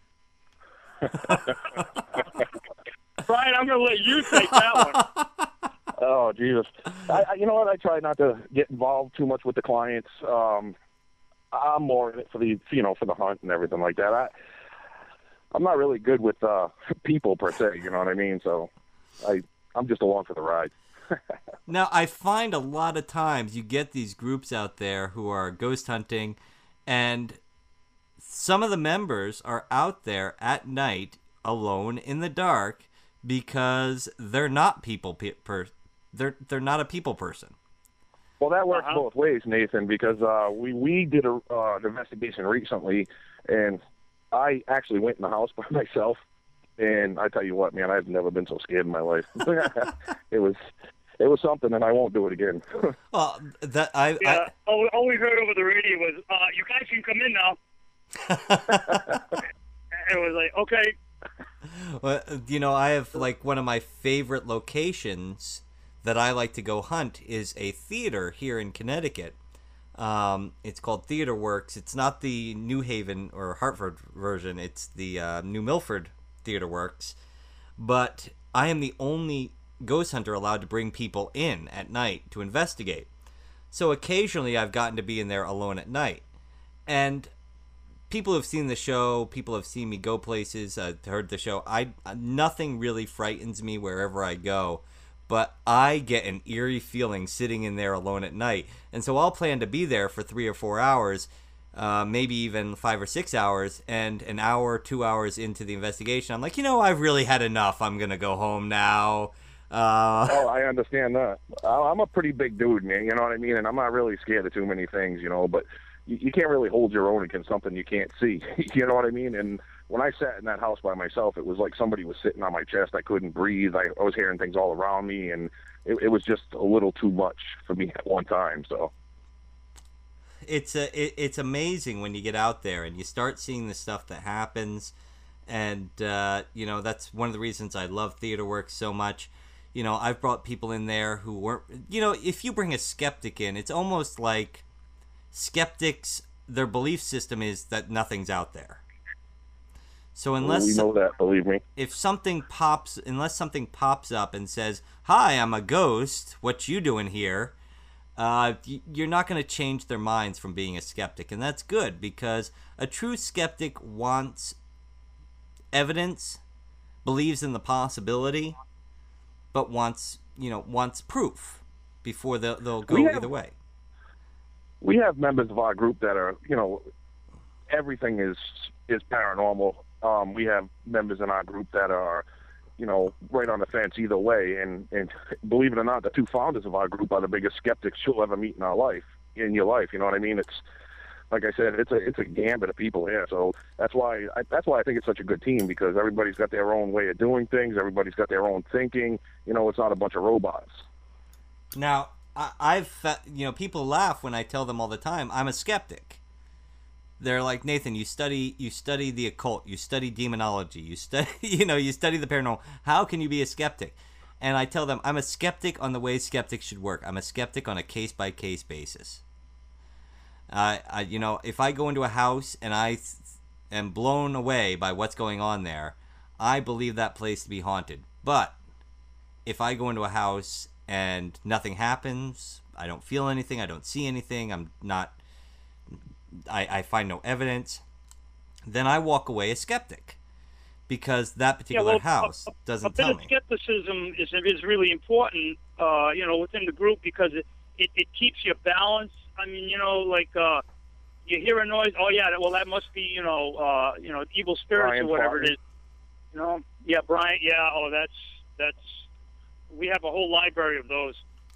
Brian, I'm going to let you take that one. Oh, Jesus. You know what? I try not to get involved too much with the clients. I'm more in it for the hunt and everything like that. I'm not really good with people per se, you know what I mean? So I'm just along for the ride. Now, I find a lot of times you get these groups out there who are ghost hunting, and some of the members are out there at night alone in the dark because they're not they're not a people person. Well, that works both ways, Nathan, because we did an investigation recently, and I actually went in the house by myself, and I tell you what, man, I've never been so scared in my life. It was something, and I won't do it again. Well, all we heard over the radio was, "You guys can come in now." And it was like, okay. Well, I have one of my favorite locations that I like to go hunt is a theater here in Connecticut. It's called Theater Works. It's not the New Haven or Hartford version. It's the New Milford Theater Works. But I am the only ghost hunter allowed to bring people in at night to investigate. So occasionally I've gotten to be in there alone at night. And people have seen the show, people have seen me go places, heard the show. Nothing really frightens me wherever I go, but I get an eerie feeling sitting in there alone at night. And so I'll plan to be there for 3 or 4 hours, maybe even 5 or 6 hours, and an hour, 2 hours into the investigation, I'm like, I've really had enough. I'm going to go home now. Oh, I understand that. I'm a pretty big dude, man, you know what I mean? And I'm not really scared of too many things, but you can't really hold your own against something you can't see. You know what I mean? And when I sat in that house by myself, it was like somebody was sitting on my chest. I couldn't breathe. I was hearing things all around me, and it was just a little too much for me at one time. So it's amazing when you get out there and you start seeing the stuff that happens. And, that's one of the reasons I love Theater Works so much. I've brought people in there who weren't, if you bring a skeptic in, it's almost like skeptics, their belief system is that nothing's out there. So unless we know that, believe me. Unless something pops up and says, "Hi, I'm a ghost. What you doing here?" You're not going to change their minds from being a skeptic, and that's good because a true skeptic wants evidence, believes in the possibility, but wants proof before they'll go either way. We have members of our group that are, everything is paranormal. We have members in our group that are, right on the fence either way. And believe it or not, the two founders of our group are the biggest skeptics you'll ever meet in your life. You know what I mean? It's, like I said, it's a gambit of people here. So that's why I think it's such a good team, because everybody's got their own way of doing things. Everybody's got their own thinking. It's not a bunch of robots. Now, people laugh when I tell them all the time I'm a skeptic. They're like, Nathan, you study the occult, you study demonology, you study the paranormal. How can you be a skeptic? And I tell them I'm a skeptic on the way skeptics should work. I'm a skeptic on a case-by-case basis. If I go into a house and I am blown away by what's going on there, I believe that place to be haunted. But if I go into a house and nothing happens, I don't feel anything, I don't see anything, I find no evidence, then I walk away a skeptic, because that particular house doesn't tell me. A bit of skepticism is really important, within the group, because it keeps you balanced. I mean, you hear a noise, oh yeah, well that must be, evil spirits Brian or whatever Barton. it is. Yeah, Brian, yeah, oh that's, we have a whole library of those.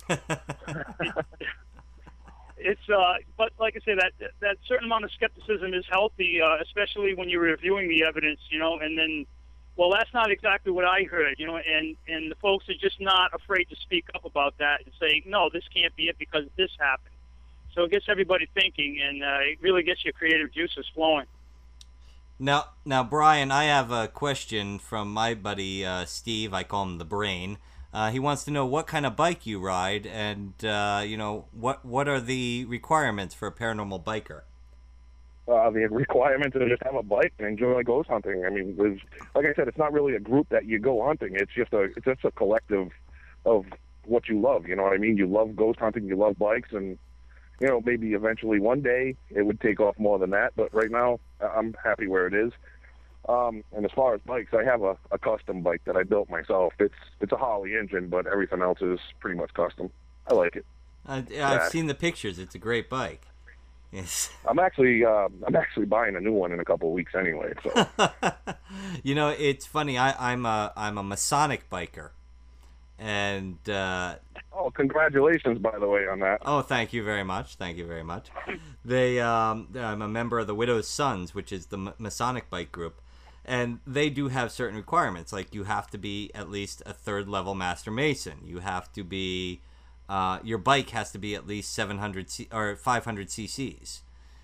It's but like I say, that certain amount of skepticism is healthy, especially when you're reviewing the evidence, and then, well, that's not exactly what I heard, and the folks are just not afraid to speak up about that and say, no, this can't be it because this happened. So it gets everybody thinking, and it really gets your creative juices flowing. Now, Brian, I have a question from my buddy Steve. I call him the Brain. He wants to know what kind of bike you ride, and what are the requirements for a paranormal biker? The requirement to just have a bike and enjoy ghost hunting. I mean, like I said, it's not really a group that you go hunting. It's just a collective of what you love. You know what I mean? You love ghost hunting. You love bikes, and maybe eventually one day it would take off more than that. But right now, I'm happy where it is. And as far as bikes, I have a custom bike that I built myself. It's a Harley engine, but everything else is pretty much custom. I like it. I've seen the pictures. It's a great bike. Yes. I'm actually buying a new one in a couple of weeks anyway. So. It's funny. I'm a Masonic biker, and oh, congratulations, by the way, on that. Oh, thank you very much. Thank you very much. I'm a member of the Widow's Sons, which is the Masonic bike group, and they do have certain requirements. Like you have to be at least a 3rd level Master Mason. You have to be your bike has to be at least 700 or 500 cc's.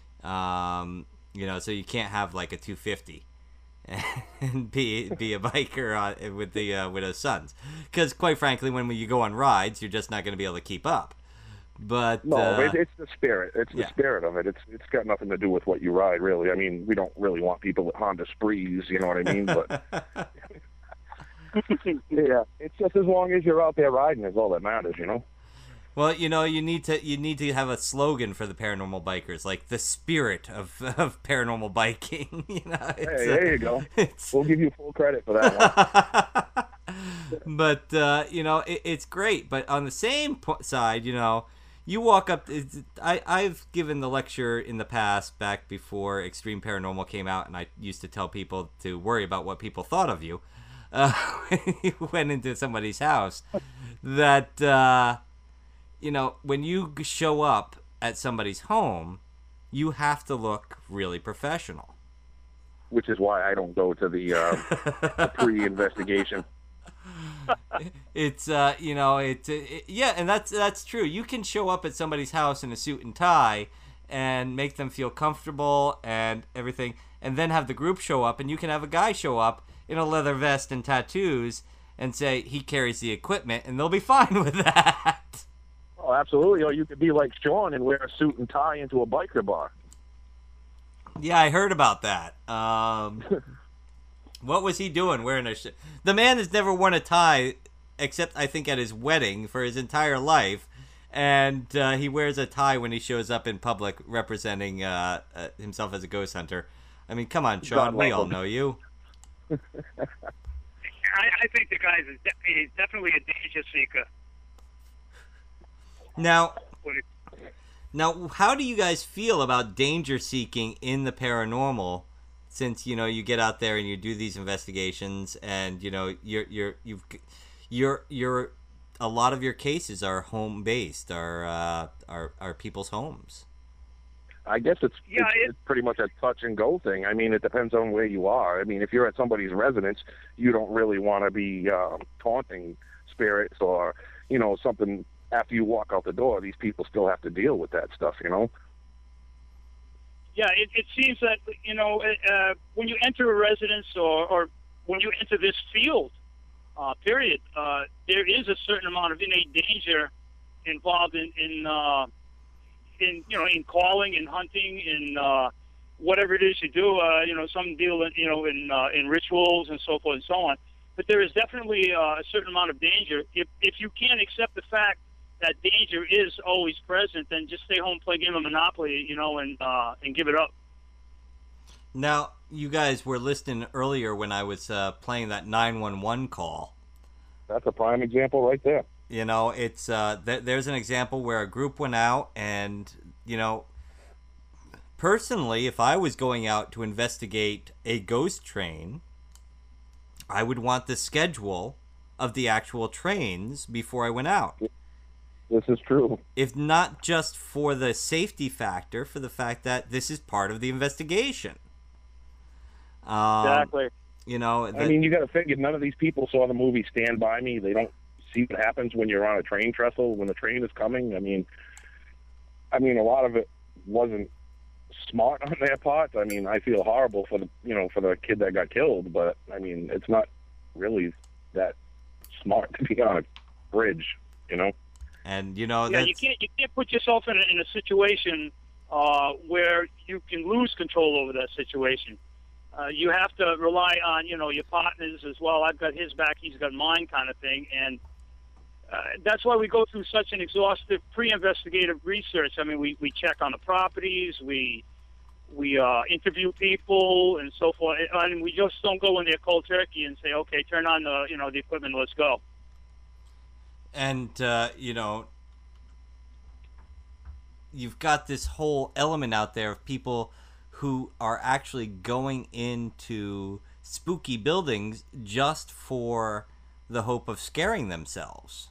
So you can't have like a 250 and be a biker with the Widow's Sons, because quite frankly, when you go on rides, you're just not going to be able to keep up. But no, it's the spirit. It's the spirit of it. It's got nothing to do with what you ride, really. I mean, we don't really want people with Honda Sprees, you know what I mean? But yeah, it's just as long as you're out there riding is all that matters, Well, you know, you need to have a slogan for the paranormal bikers, like the spirit of paranormal biking. You know, Hey, there you go. We'll give you full credit for that one. But you know, it's great. But on the same side, you know, you walk up. I've given the lecture in the past, back before Extreme Paranormal came out, and I used to tell people to worry about what people thought of you when you went into somebody's house. That you know, when you show up at somebody's home, you have to look really professional. Which is why I don't go to the pre-investigation. It's you know, yeah, and that's true. You can show up at somebody's house in a suit and tie and make them feel comfortable and everything, and then have the group show up, and you can have a guy show up in a leather vest and tattoos and say he carries the equipment, and they'll be fine with that. Oh, absolutely. Or you could be like Sean and wear a suit and tie into a biker bar. Yeah, I heard about that. What was he doing wearing a The man has never worn a tie, except I think at his wedding, for his entire life. And he wears a tie when he shows up in public representing himself as a ghost hunter. I mean, come on, Sean, we all know you. I think the guy is he's definitely a danger seeker. Now, how do you guys feel about danger seeking in the paranormal? Since you know you get out there and you do these investigations, and you know you're a lot of your cases are home based, are people's homes. I guess it's pretty much a touch and go thing. I mean, it depends on where you are. I mean, if you're at somebody's residence, you don't really want to be taunting spirits or you know something. After you walk out the door, these people still have to deal with that stuff, you know? Yeah, it seems that, you know, when you enter a residence or when you enter this field, period, there is a certain amount of innate danger involved in you know, in calling, in hunting, in whatever it is you do. You know, some deal, you know, in rituals and so forth and so on. But there is definitely a certain amount of danger. If you can't accept the fact that danger is always present, then just stay home, play a game of Monopoly, you know, and give it up. Now, you guys were listening earlier when I was playing that 911 call. That's a prime example right there. You know, it's there's an example where a group went out, and you know, personally, if I was going out to investigate a ghost train, I would want the schedule of the actual trains before I went out. This is true. If not just for the safety factor, for the fact that this is part of the investigation. Exactly. You know, I mean, you got to figure none of these people saw the movie Stand By Me. They don't see what happens when you're on a train trestle, when the train is coming. I mean, a lot of it wasn't smart on their part. I mean, I feel horrible for the kid that got killed, but I mean, it's not really that smart to be on a bridge, you know. And you know, yeah, you can't put yourself in a situation where you can lose control over that situation. You have to rely on, you know, your partners as well. I've got his back, he's got mine, kind of thing, and that's why we go through such an exhaustive pre-investigative research. I mean, we check on the properties, we interview people and so forth. I mean, we just don't go in there cold turkey and say, okay, turn on the equipment, let's go. And you know, you've got this whole element out there of people who are actually going into spooky buildings just for the hope of scaring themselves.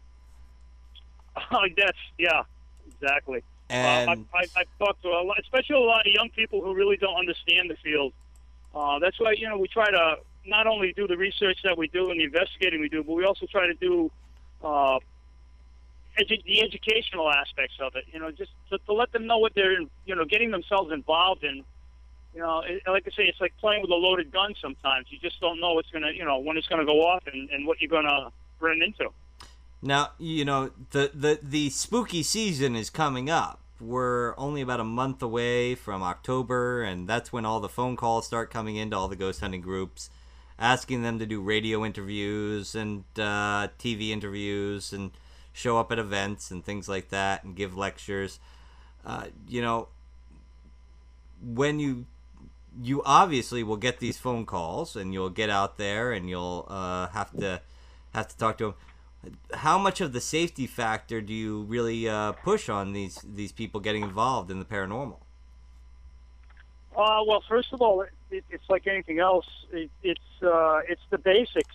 Yeah, exactly. And I've talked to especially a lot of young people who really don't understand the field. That's why, you know, we try to not only do the research that we do and the investigating we do, but we also try to do the educational aspects of it. You know, just to let them know what they're, you know, getting themselves involved in. You know, like I say, it's like playing with a loaded gun sometimes. You just don't know what's gonna, you know, when it's gonna go off and what you're gonna run into. Now, you know, the spooky season is coming up. We're only about a month away from October, and that's when all the phone calls start coming into all the ghost hunting groups, asking them to do radio interviews and TV interviews and show up at events and things like that and give lectures. You know, when you obviously will get these phone calls and you'll get out there and you'll have to talk to them. How much of the safety factor do you really push on these people getting involved in the paranormal? Well, first of all, it's like anything else. It's the basics.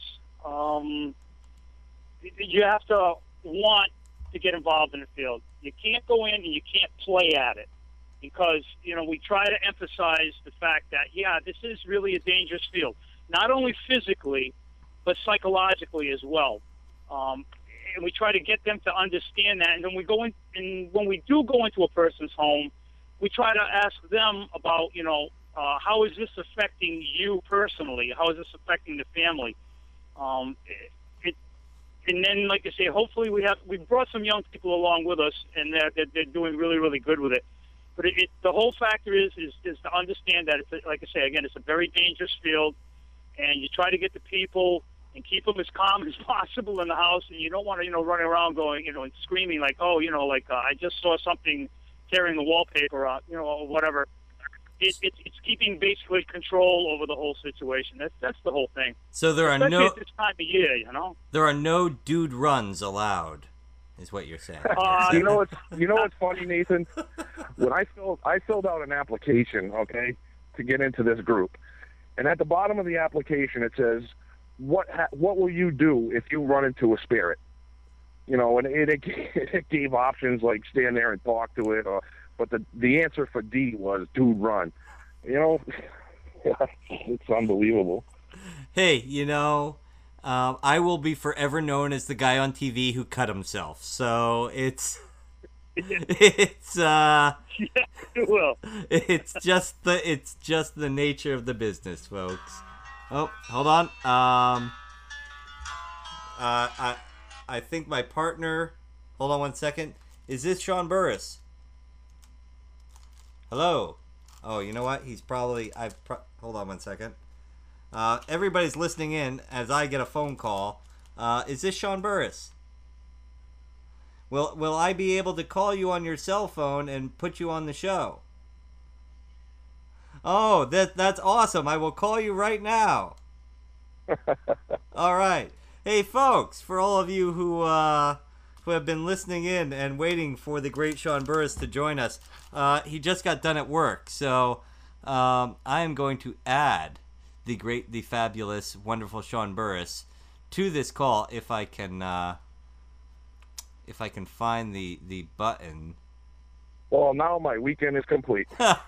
You have to want to get involved in the field. You can't go in and you can't play at it, because we try to emphasize the fact that this is really a dangerous field, not only physically but psychologically as well. And we try to get them to understand that. And then when we do go into a person's home, we try to ask them about, how is this affecting you personally? How is this affecting the family? And then, like I say, hopefully we brought some young people along with us, and they're doing really, really good with it. But the whole factor is to understand that it's, like I say again, it's a very dangerous field, and you try to get the people and keep them as calm as possible in the house, and you don't want to running around going and screaming like I just saw something tearing the wallpaper out, or whatever. It's keeping basically control over the whole situation. That's the whole thing. So there are Especially at this time of year, There are no dude runs allowed, is what you're saying. You know what's funny, Nathan? When I filled out an application, okay, to get into this group, and at the bottom of the application it says, what will you do if you run into a spirit? And it gave options like stand there and talk to it, but the answer for D was dude run. It's unbelievable. Hey, I will be forever known as the guy on TV who cut himself. So it's just the nature of the business, folks. Oh, hold on. I think my partner. Hold on one second. Is this Sean Burris? Hello. Oh, you know what? He's probably. Hold on one second. Everybody's listening in as I get a phone call. Is this Sean Burris? Will I be able to call you on your cell phone and put you on the show? Oh, that's awesome. I will call you right now. All right. Hey, folks, for all of you who have been listening in and waiting for the great Sean Burris to join us, he just got done at work. So I am going to add the great, the fabulous, wonderful Sean Burris to this call if I can find the button. Well, now my weekend is complete.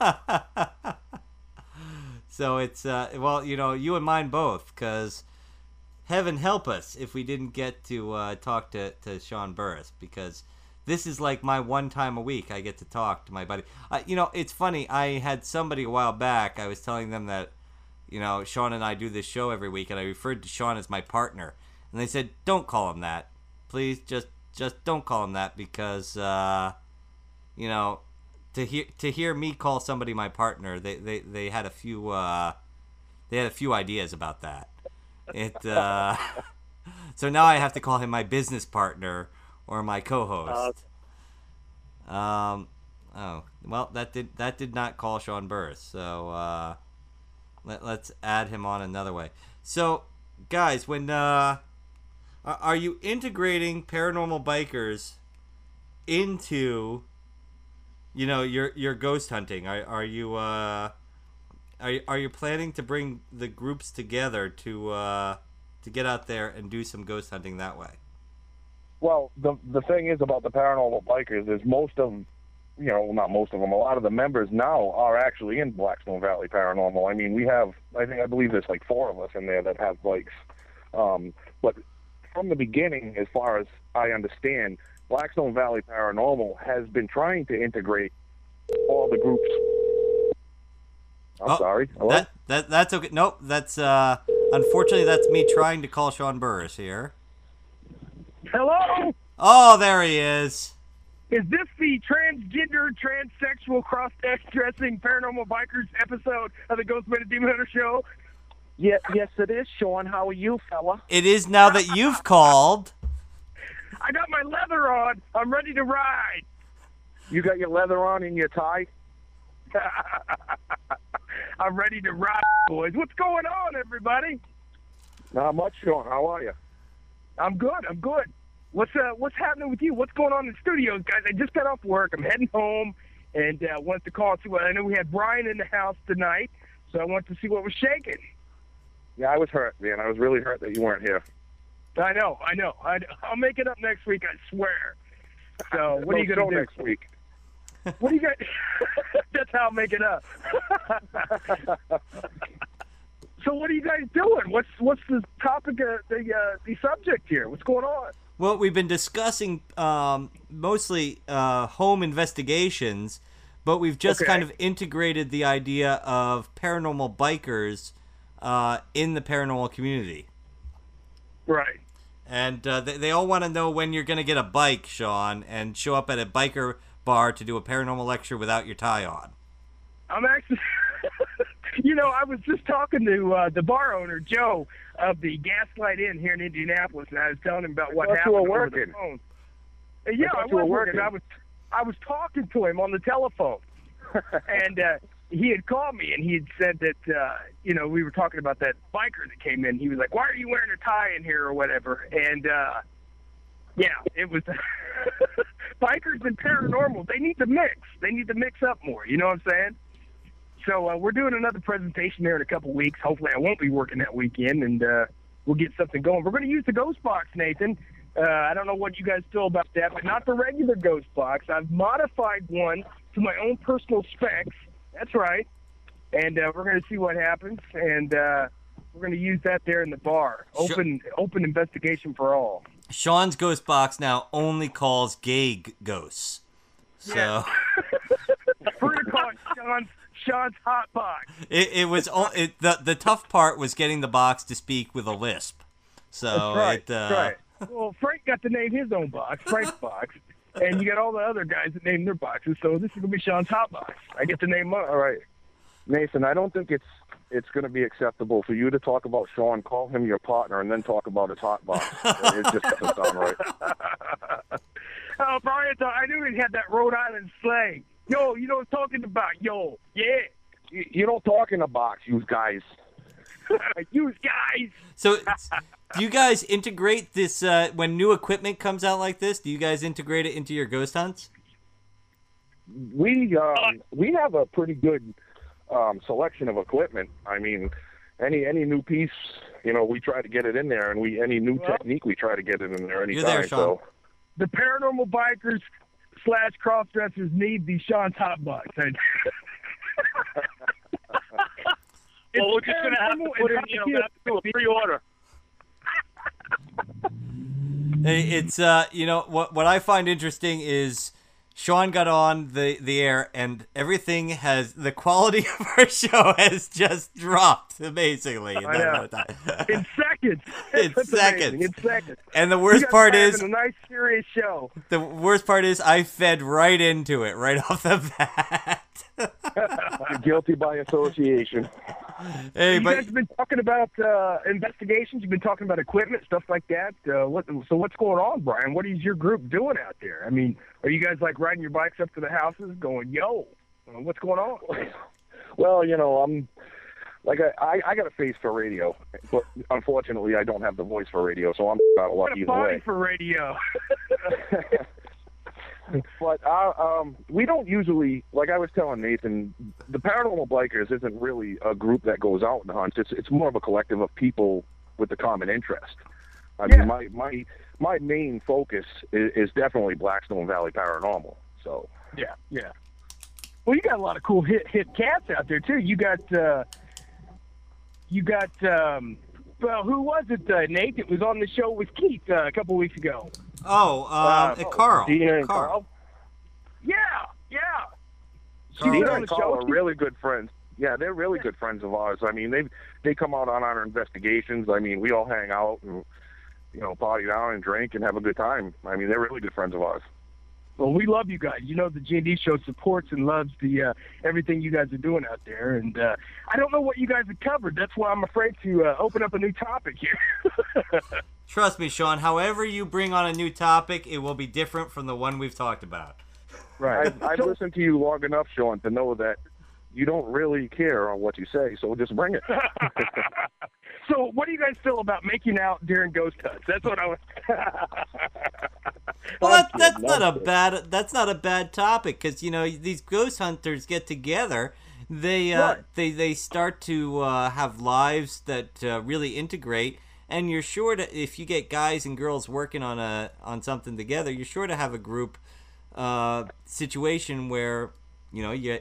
So it's, you and mine both, because heaven help us if we didn't get to talk to Sean Burris, because this is like my one time a week I get to talk to my buddy. It's funny, I had somebody a while back, I was telling them that, Sean and I do this show every week, and I referred to Sean as my partner. And they said, don't call him that. Please, just don't call him that, because, to hear me call somebody my partner, they had a few ideas about that. So now I have to call him my business partner or my co-host. Oh well, that did not call Sean Burris. So let's add him on another way. So guys, when are you integrating Paranormal Bikers into your ghost hunting? Are you planning to bring the groups together to get out there and do some ghost hunting that way? Well, the thing is about the Paranormal Bikers is not most of them, a lot of the members now are actually in Blackstone Valley Paranormal. I mean, I believe there's like 4 of us in there that have bikes. But from the beginning, as far as I understand, Blackstone Valley Paranormal has been trying to integrate all the groups. I'm sorry. Hello? That's okay. Nope. That's unfortunately that's me trying to call Sean Burris here. Hello? Oh, there he is. Is this the transgender, transsexual, cross-dressing Paranormal Bikers episode of the Ghostman and Demon Hunter show? Yeah, yes, it is, Sean. How are you, fella? It is now that you've called. I got my leather on. I'm ready to ride. You got your leather on and your tie? I'm ready to ride, boys. What's going on, everybody? Not much, Sean. How are you? I'm good. What's happening with you? What's going on in the studios, guys? I just got off work. I'm heading home, and wanted to call and see what. I know we had Brian in the house tonight, so I wanted to see what was shaking. Yeah, I was hurt, man. I was really hurt that you weren't here. I know. I'll make it up next week, I swear. So what are you going to do next week? What do you got? That's how I'll make it up. So what are you guys doing? What's the topic of the subject here? What's going on? Well, we've been discussing mostly home investigations, but we've just kind of integrated the idea of paranormal bikers in the paranormal community. Right. And they all want to know when you're going to get a bike, Sean, and show up at a biker bar to do a paranormal lecture without your tie on. I'm actually... I was just talking to the bar owner, Joe, of the Gaslight Inn here in Indianapolis, and I was telling him about what happened over the phone. Yeah, I was working. I was talking to him on the telephone, and he had called me, and he had said that, we were talking about that biker that came in. He was like, why are you wearing a tie in here or whatever? And, it was bikers and paranormal. They need to mix. They need to mix up more. You know what I'm saying? So we're doing another presentation there in a couple weeks. Hopefully I won't be working that weekend, and we'll get something going. We're going to use the Ghost Box, Nathan. I don't know what you guys feel about that, but not the regular Ghost Box. I've modified one to my own personal specs. That's right. And we're going to see what happens, and we're going to use that there in the bar. Open investigation for all. Sean's Ghost Box now only calls gay ghosts. So yeah. We're going to call it Sean's Hot Box. It was the tough part was getting the box to speak with a lisp. So that's right. Well, Frank got to name his own box, Frank's Box, and you got all the other guys that named their boxes. So this is gonna be Sean's Hot Box. I get to name mine. All right, Nathan. I don't think it's going to be acceptable for you to talk about Sean, call him your partner, and then talk about his hot box. It just doesn't sound right. Oh, Brian, I knew he had that Rhode Island slang. Yo, you know what I'm talking about? Yo, yeah. You don't talk in a box, you guys. You guys. So, do you guys integrate this when new equipment comes out like this? Do you guys integrate it into your ghost hunts? We have a pretty good selection of equipment. I mean, any new piece, we try to get it in there, and any new technique, we try to get it in there anytime. You're there, Sean. So the paranormal bikers / cross-dressers need the Sean's Hot Box. Well, we're just going to have to put in, we have to do a pre-order. It's what I find interesting is Sean got on the air, and the quality of our show has just dropped amazingly. I know. In seconds. In seconds. In seconds. And the worst part is a nice serious show. The worst part is I fed right into it right off the bat. You're guilty by association. Hey, you guys have been talking about investigations. You've been talking about equipment, stuff like that. So what's going on, Brian? What is your group doing out there? I mean, are you guys like riding your bikes up to the houses, going, "Yo, what's going on"? Well, I'm like I got a face for radio, but unfortunately, I don't have the voice for radio, so I'm out of luck either way. For radio. But we don't usually, like I was telling Nathan, the Paranormal Bikers isn't really a group that goes out and hunts. It's more of a collective of people with the common interest. I mean, my main focus is definitely Blackstone Valley Paranormal. So yeah. Well, you got a lot of cool hit cats out there too. You got well, who was it? Nate, that was on the show with Keith a couple weeks ago. Carl. Dina and Carl. Yeah. Dina and Carl are really good friends. Yeah, they're really good friends of ours. I mean, they come out on our investigations. I mean, we all hang out and party down and drink and have a good time. I mean, they're really good friends of ours. Well, we love you guys. You know, the G&D show supports and loves the everything you guys are doing out there. And I don't know what you guys have covered. That's why I'm afraid to open up a new topic here. Trust me, Sean, however you bring on a new topic, it will be different from the one we've talked about. Right. I've listened to you long enough, Sean, to know that you don't really care on what you say, so just bring it. So what do you guys feel about making out during ghost hunts? That's what I was... Well, that's not a bad topic, because, you know, these ghost hunters get together. They start to have lives that really integrate, and you're sure to, if you get guys and girls working on something together, you're sure to have a group situation where, you know, you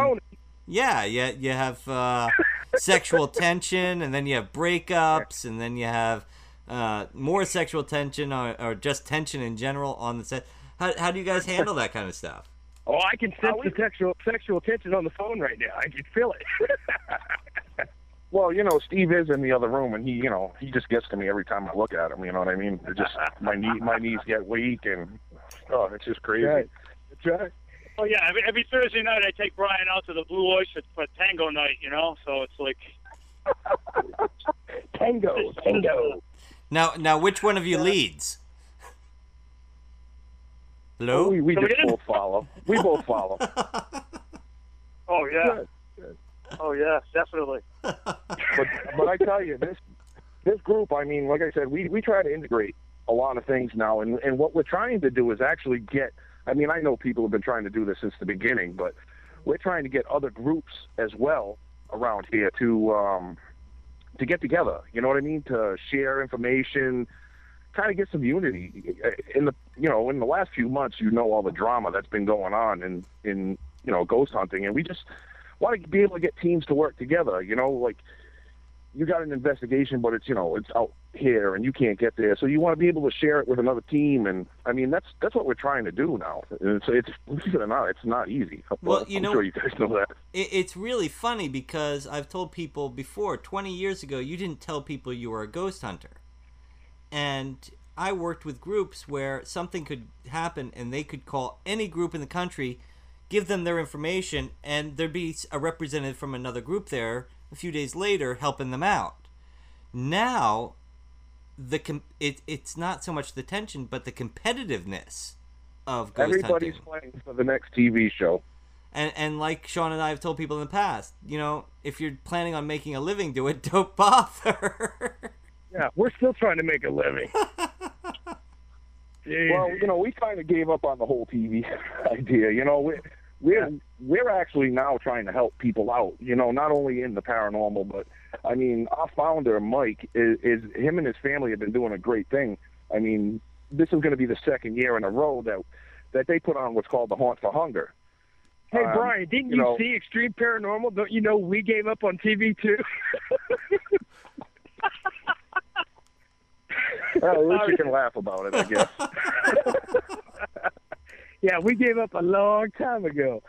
have sexual tension, and then you have breakups, and then you have more sexual tension or just tension in general on the set. How do you guys handle that kind of stuff? Oh, I can sense the sexual tension on the phone right now. I can feel it. Well, you know, Steve is in the other room, and he just gets to me every time I look at him. You know what I mean? It just my knees get weak, and it's just crazy. Right. That's right. Oh yeah, every Thursday night I take Brian out to the Blue Oyster for tango night. You know, so it's like tango. Now, which one of you leads? Hello? Well, we just both follow. We both follow. Oh yeah. Good. Oh yeah, definitely. But I tell you, this group, I mean, like I said, we try to integrate a lot of things now, and what we're trying to do is actually get. I mean, I know people have been trying to do this since the beginning, but we're trying to get other groups as well around here to get together. You know what I mean? To share information, kind of get some unity. In the last few months, you know, all the drama that's been going on in ghost hunting, and we just want to be able to get teams to work together. You know, like you got an investigation, but it's out here and you can't get there, so you want to be able to share it with another team. And I mean, that's what we're trying to do now. And so it's believe it or not, it's not easy. Well, I'm sure you guys know that. It's really funny because I've told people before, 20 years ago, you didn't tell people you were a ghost hunter. And I worked with groups where something could happen and they could call any group in the country, give them their information, and there'd be a representative from another group there a few days later helping them out. Now, it's not so much the tension, but the competitiveness of ghost Everybody's hunting. playing for the next TV show. And like Sean and I have told people in the past, you know, if you're planning on making a living, do it. Don't bother. Yeah, we're still trying to make a living. Well, you know, we kind of gave up on the whole TV idea. You know, we're actually now trying to help people out. You know, not only in the paranormal, but I mean, our founder Mike is him and his family have been doing a great thing. I mean, this is going to be the second year in a row that they put on what's called the Haunt for Hunger. Hey, Brian, didn't you see Extreme Paranormal? Don't you know we gave up on TV too? Well, at least you can laugh about it, I guess. Yeah, we gave up a long time ago.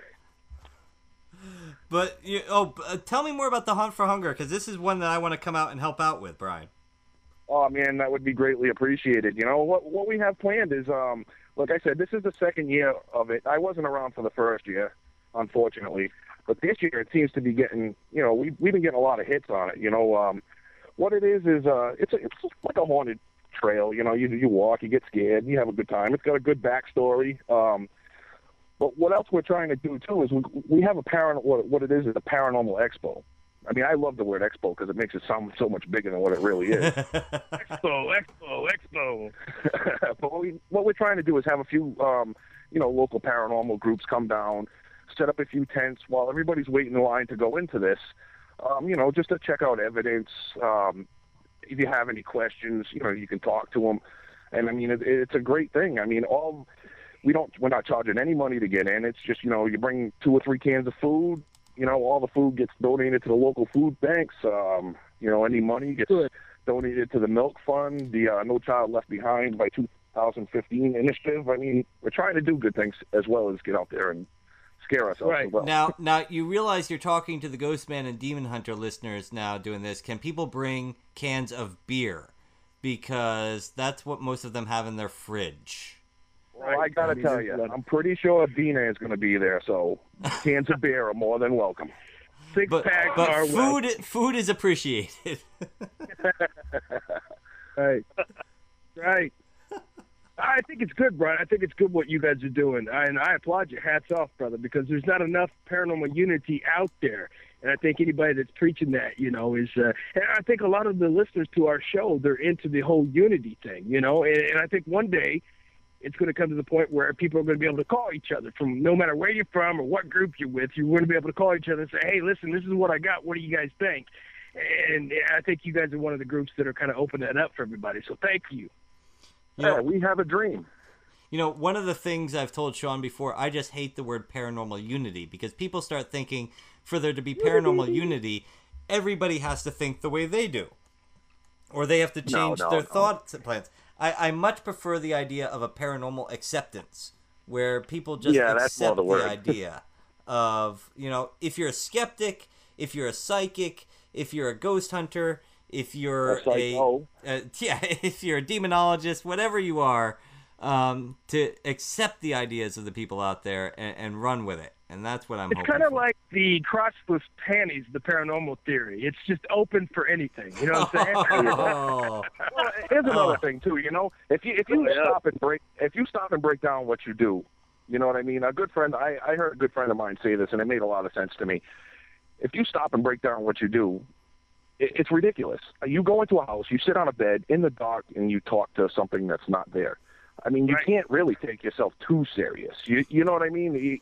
But tell me more about the Hunt for Hunger, because this is one that I want to come out and help out with, Brian. Oh man, that would be greatly appreciated. You know what we have planned is, like I said, this is the second year of it. I wasn't around for the first year, unfortunately, but this year it seems to be getting. You know, we've been getting a lot of hits on it. You know, what it is it's like a haunted trail. You know, you walk, you get scared, you have a good time. It's got a good backstory. But what else we're trying to do too is we have what it is a paranormal expo. I mean, I love the word expo because it makes it sound so much bigger than what it really is. Expo. But what we're trying to do is have a few, local paranormal groups come down, set up a few tents while everybody's waiting in line to go into this. Just to check out evidence. If you have any questions, you can talk to them. And I mean, it's a great thing. I mean, we're not charging any money to get in. It's just, you bring 2 or 3 cans of food. All the food gets donated to the local food banks. Any money gets donated to the Milk Fund, the No Child Left Behind by 2015 initiative. I mean, we're trying to do good things as well as get out there and scare ourselves. Right. As well. Now, you realize you're talking to the Ghostman and Demon Hunter listeners now doing this. Can people bring cans of beer? Because that's what most of them have in their fridge. Well, I gotta tell you, I'm pretty sure Dina is going to be there, so cans of beer are more than welcome. But food is appreciated. Right. I think it's good, Brian. I think it's good what you guys are doing, and I applaud you. Hats off, brother, because there's not enough paranormal unity out there. And I think anybody that's preaching that, is. And I think a lot of the listeners to our show, they're into the whole unity thing, And I think one day it's going to come to the point where people are going to be able to call each other from no matter where you're from or what group you're with. You're going to be able to call each other and say, "Hey, listen, this is what I got. What do you guys think?" And I think you guys are one of the groups that are kind of opening that up for everybody. So thank you. Yeah, we have a dream. One of the things I've told Sean before, I just hate the word paranormal unity because people start thinking for there to be paranormal unity, everybody has to think the way they do. Or they have to change their thoughts and plans. I much prefer the idea of a paranormal acceptance where people just accept the idea of, if you're a skeptic, if you're a psychic, if you're a ghost hunter, if you're if you're a demonologist, whatever you are, to accept the ideas of the people out there and run with it. And that's what I'm hoping. It's kind of like the crotchless panties, the paranormal theory. It's just open for anything. You know what I'm saying? Well, here's another thing too. If you stop and break down what you do, you know what I mean. A good friend, I heard a good friend of mine say this, and it made a lot of sense to me. If you stop and break down what you do, it's ridiculous. You go into a house, you sit on a bed in the dark, and you talk to something that's not there. I mean, you can't really take yourself too serious. You know what I mean?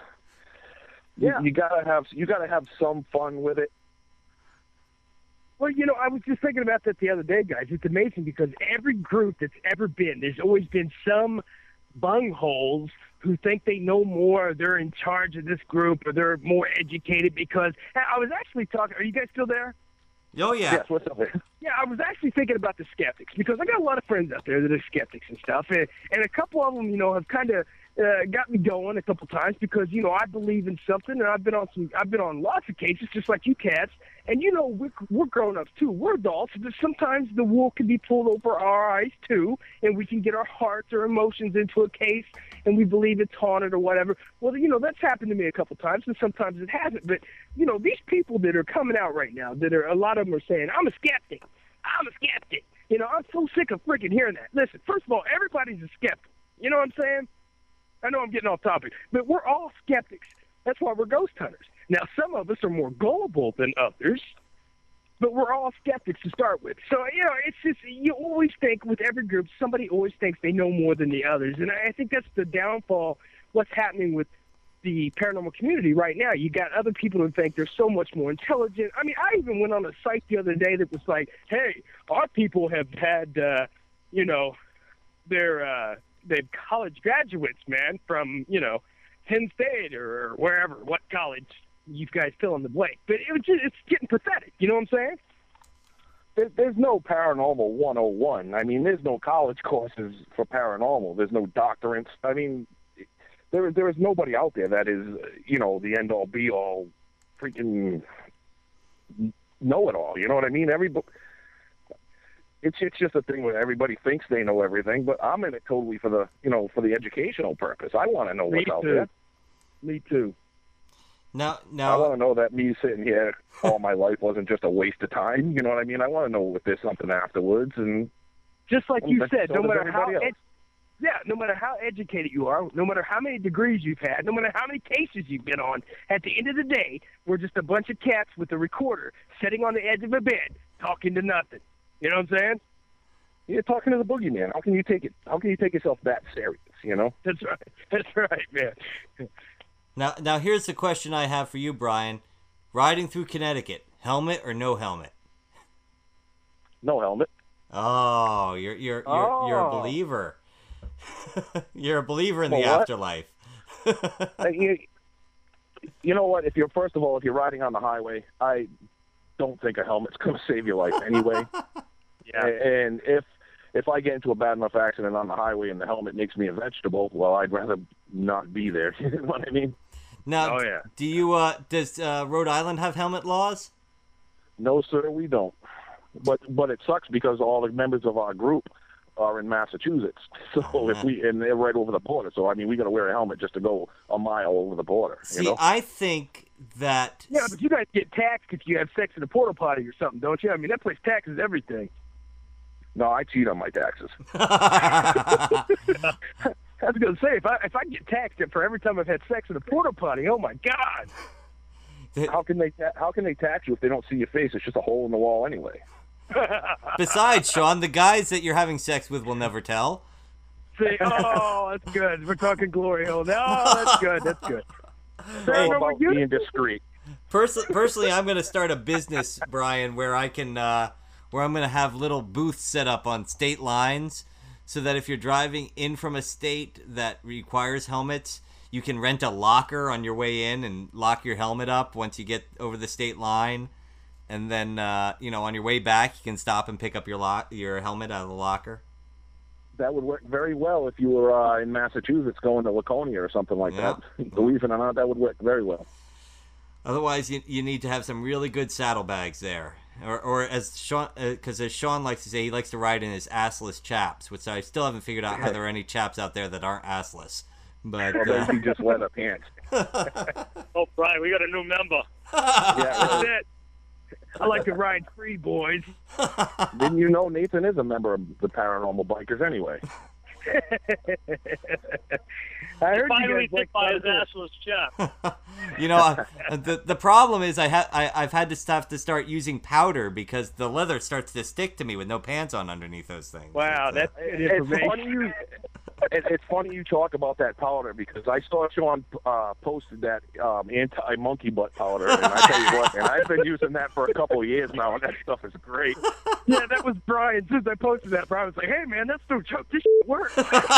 You gotta have some fun with it. Well, I was just thinking about that the other day, guys. It's amazing because every group that's ever been, there's always been some bungholes who think they know more, they're in charge of this group, or they're more educated because I was actually talking. Are you guys still there? Oh, yeah. Yes, what's up there? Yeah, I was actually thinking about the skeptics because I got a lot of friends out there that are skeptics and stuff, and a couple of them, have kind of got me going a couple times because I believe in something, and I've been on lots of cases just like you cats, and we're grown ups too, we're adults, but sometimes the wool can be pulled over our eyes too, and we can get our hearts or emotions into a case, and we believe it's haunted or whatever. Well, that's happened to me a couple times, and sometimes it hasn't. But these people that are coming out right now, a lot of them are saying, "I'm a skeptic. I'm a skeptic." I'm so sick of freaking hearing that. Listen, first of all, everybody's a skeptic. You know what I'm saying? I know I'm getting off topic, but we're all skeptics. That's why we're ghost hunters. Now, some of us are more gullible than others, but we're all skeptics to start with. So, it's just, you always think with every group, somebody always thinks they know more than the others. And I think that's the downfall, what's happening with the paranormal community right now. You got other people who think they're so much more intelligent. I mean, I even went on a site the other day that was like, "Hey, our people have had, they're college graduates, man, from, Penn State or wherever, what college you guys fill in the blank." But it's getting pathetic. You know what I'm saying? There's no paranormal 101. I mean, there's no college courses for paranormal. There's no doctorates. I mean, there is nobody out there that is, the end-all, be-all, freaking know-it-all. You know what I mean? It's just a thing where everybody thinks they know everything, but I'm in it totally for the educational purpose. I want to know what's out there. Me too. Now, I want to know that me sitting here all my life wasn't just a waste of time. You know what I mean? I want to know if there's something afterwards, and just like you said, no matter how educated you are, no matter how many degrees you've had, no matter how many cases you've been on, at the end of the day, we're just a bunch of cats with a recorder sitting on the edge of a bed talking to nothing. You know what I'm saying? You're talking to the boogeyman. How can you take yourself that serious? That's right. That's right, man. Now here's the question I have for you, Brian. Riding through Connecticut, helmet or no helmet? No helmet. Oh, you're a believer. You're a believer in the afterlife. You know what? If you're riding on the highway, I don't think a helmet's going to save your life anyway. Yeah. And if I get into a bad enough accident on the highway and the helmet makes me a vegetable, well, I'd rather not be there. You know what I mean? Now, do you does Rhode Island have helmet laws? No, sir, we don't. But it sucks because all the members of our group are in Massachusetts. So and they're right over the border. So I mean, we got to wear a helmet just to go a mile over the border. See, you know? I think that. Yeah, but you guys get taxed if you have sex in a porta potty or something, don't you? I mean, that place taxes everything. No, I cheat on my taxes. I was going to say, if I get taxed for every time I've had sex in a porta potty, oh my God! How can they tax you if they don't see your face? It's just a hole in the wall anyway. Besides, Sean, the guys that you're having sex with will never tell. See, oh, that's good. We're talking glory hole now. Oh, that's good. That's good. Hey, about being discreet. Personally, I'm going to start a business, Brian, where I can, where I'm going to have little booths set up on state lines, so that if you're driving in from a state that requires helmets, you can rent a locker on your way in and lock your helmet up once you get over the state line, and then on your way back you can stop and pick up your helmet out of the locker. That would work very well if you were in Massachusetts going to Laconia or something like that. Believe it or not, that would work very well. Otherwise, you need to have some really good saddlebags there. Or as Sean, because as Sean likes to say, he likes to ride in his assless chaps, which I still haven't figured out how there are any chaps out there that aren't assless. But he just leather pants. Oh, Brian, we got a new member. Yeah, That's it. I like to ride free, boys. Didn't you know Nathan is a member of the Paranormal Bikers anyway? I heard finally you guys hit by his assless chap. The problem is I've had to start using powder because the leather starts to stick to me with no pants on underneath those things. Wow, that's good information. It's funny you talk about that powder because I saw Sean posted that anti-monkey butt powder, and I tell you what, and I've been using that for a couple of years now, and that stuff is great. Yeah, that was Brian. As soon as I posted that, Brian was like, "Hey, man, that's no joke. This shit works."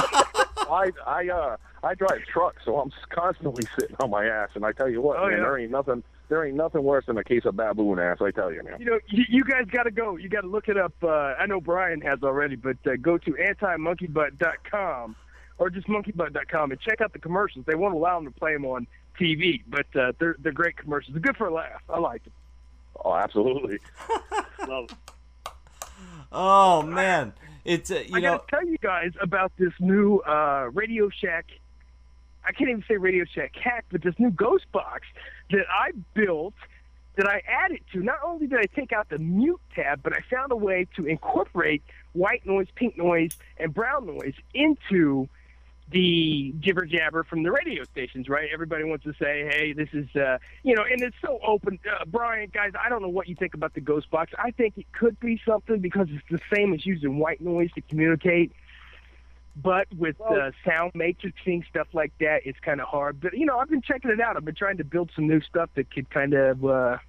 I drive trucks, so I'm constantly sitting on my ass, and I tell you what, man, there ain't nothing worse than a case of baboon ass. I tell you, man. You know, you guys got to go. You got to look it up. I know Brian has already, but go to antimonkeybutt.com or just monkeybutt.com and check out the commercials. They won't allow them to play them on TV, but they're great commercials. They're good for a laugh. I like them. Oh, absolutely. Love it. Oh man, it's I gotta tell you guys about this new Radio Shack. I can't even say Radio Shack hack, but this new ghost box that I built, that I added to. Not only did I take out the mute tab, but I found a way to incorporate white noise, pink noise, and brown noise into the jibber jabber from the radio stations, right? Everybody wants to say, hey, this is, and it's so open. Brian, guys, I don't know what you think about the ghost box. I think it could be something because it's the same as using white noise to communicate. But with sound matrixing, stuff like that, it's kind of hard. But, I've been checking it out. I've been trying to build some new stuff that could kind of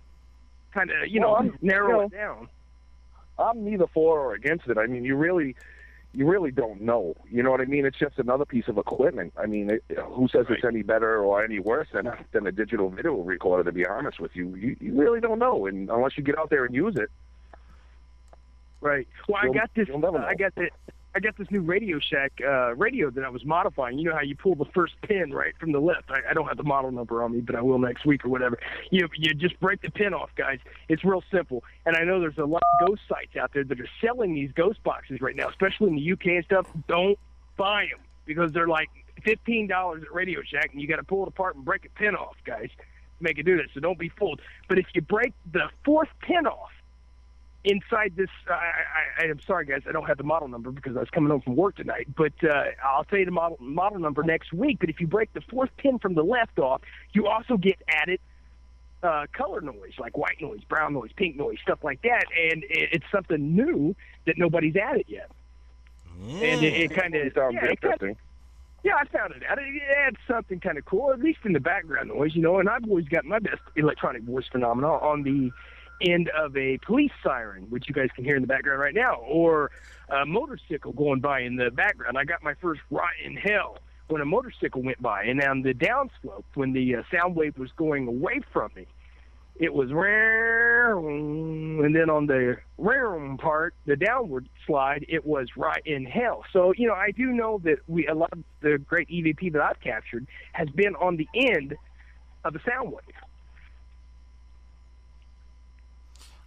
narrow it down. I'm neither for or against it. I mean, you really don't know. You know what I mean? It's just another piece of equipment. I mean, who says it's any better or any worse than a digital video recorder, to be honest with you? You really don't know, and unless you get out there and use it. Right. Well, I got this new Radio Shack radio that I was modifying. You know how you pull the first pin right from the left. I don't have the model number on me, but I will next week or whatever. You just break the pin off, guys. It's real simple. And I know there's a lot of ghost sites out there that are selling these ghost boxes right now, especially in the UK and stuff. Don't buy them because they're like $15 at Radio Shack, and you got to pull it apart and break a pin off, guys, to make it do this. So don't be fooled. But if you break the fourth pin off inside this, I'm sorry, guys, I don't have the model number because I was coming home from work tonight, but I'll tell you the model number next week. But if you break the fourth pin from the left off, you also get added color noise, like white noise, brown noise, pink noise, stuff like that. And it's something new that nobody's added yet. And it kind of sounds interesting. Yeah, I found it out. It adds something kind of cool, at least in the background noise, And I've always got my best electronic voice phenomena on the end of a police siren, which you guys can hear in the background right now, or a motorcycle going by in the background. I got my first rot in hell when a motorcycle went by, and on the downslope, when the sound wave was going away from me, it was, and then on the part, the downward slide, it was right in hell. So, I do know that a lot of the great EVP that I've captured has been on the end of a sound wave.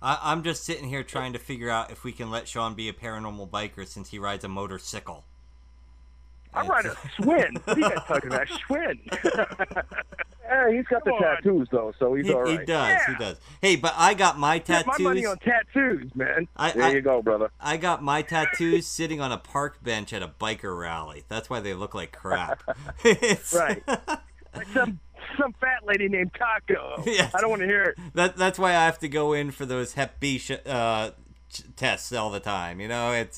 I'm just sitting here trying to figure out if we can let Sean be a paranormal biker since he rides a motorcycle. I ride a Schwinn. What are you guys talking about? Schwinn. Yeah, he's got the tattoos, though, so he's all right. He does. Hey, but I got my tattoos. My money on tattoos, man. There you go, brother. I got my tattoos sitting on a park bench at a biker rally. That's why they look like crap. Right. Like some fat lady named Taco. Yes. I don't want to hear it. That's why I have to go in for those Hep B tests all the time. You know, it's...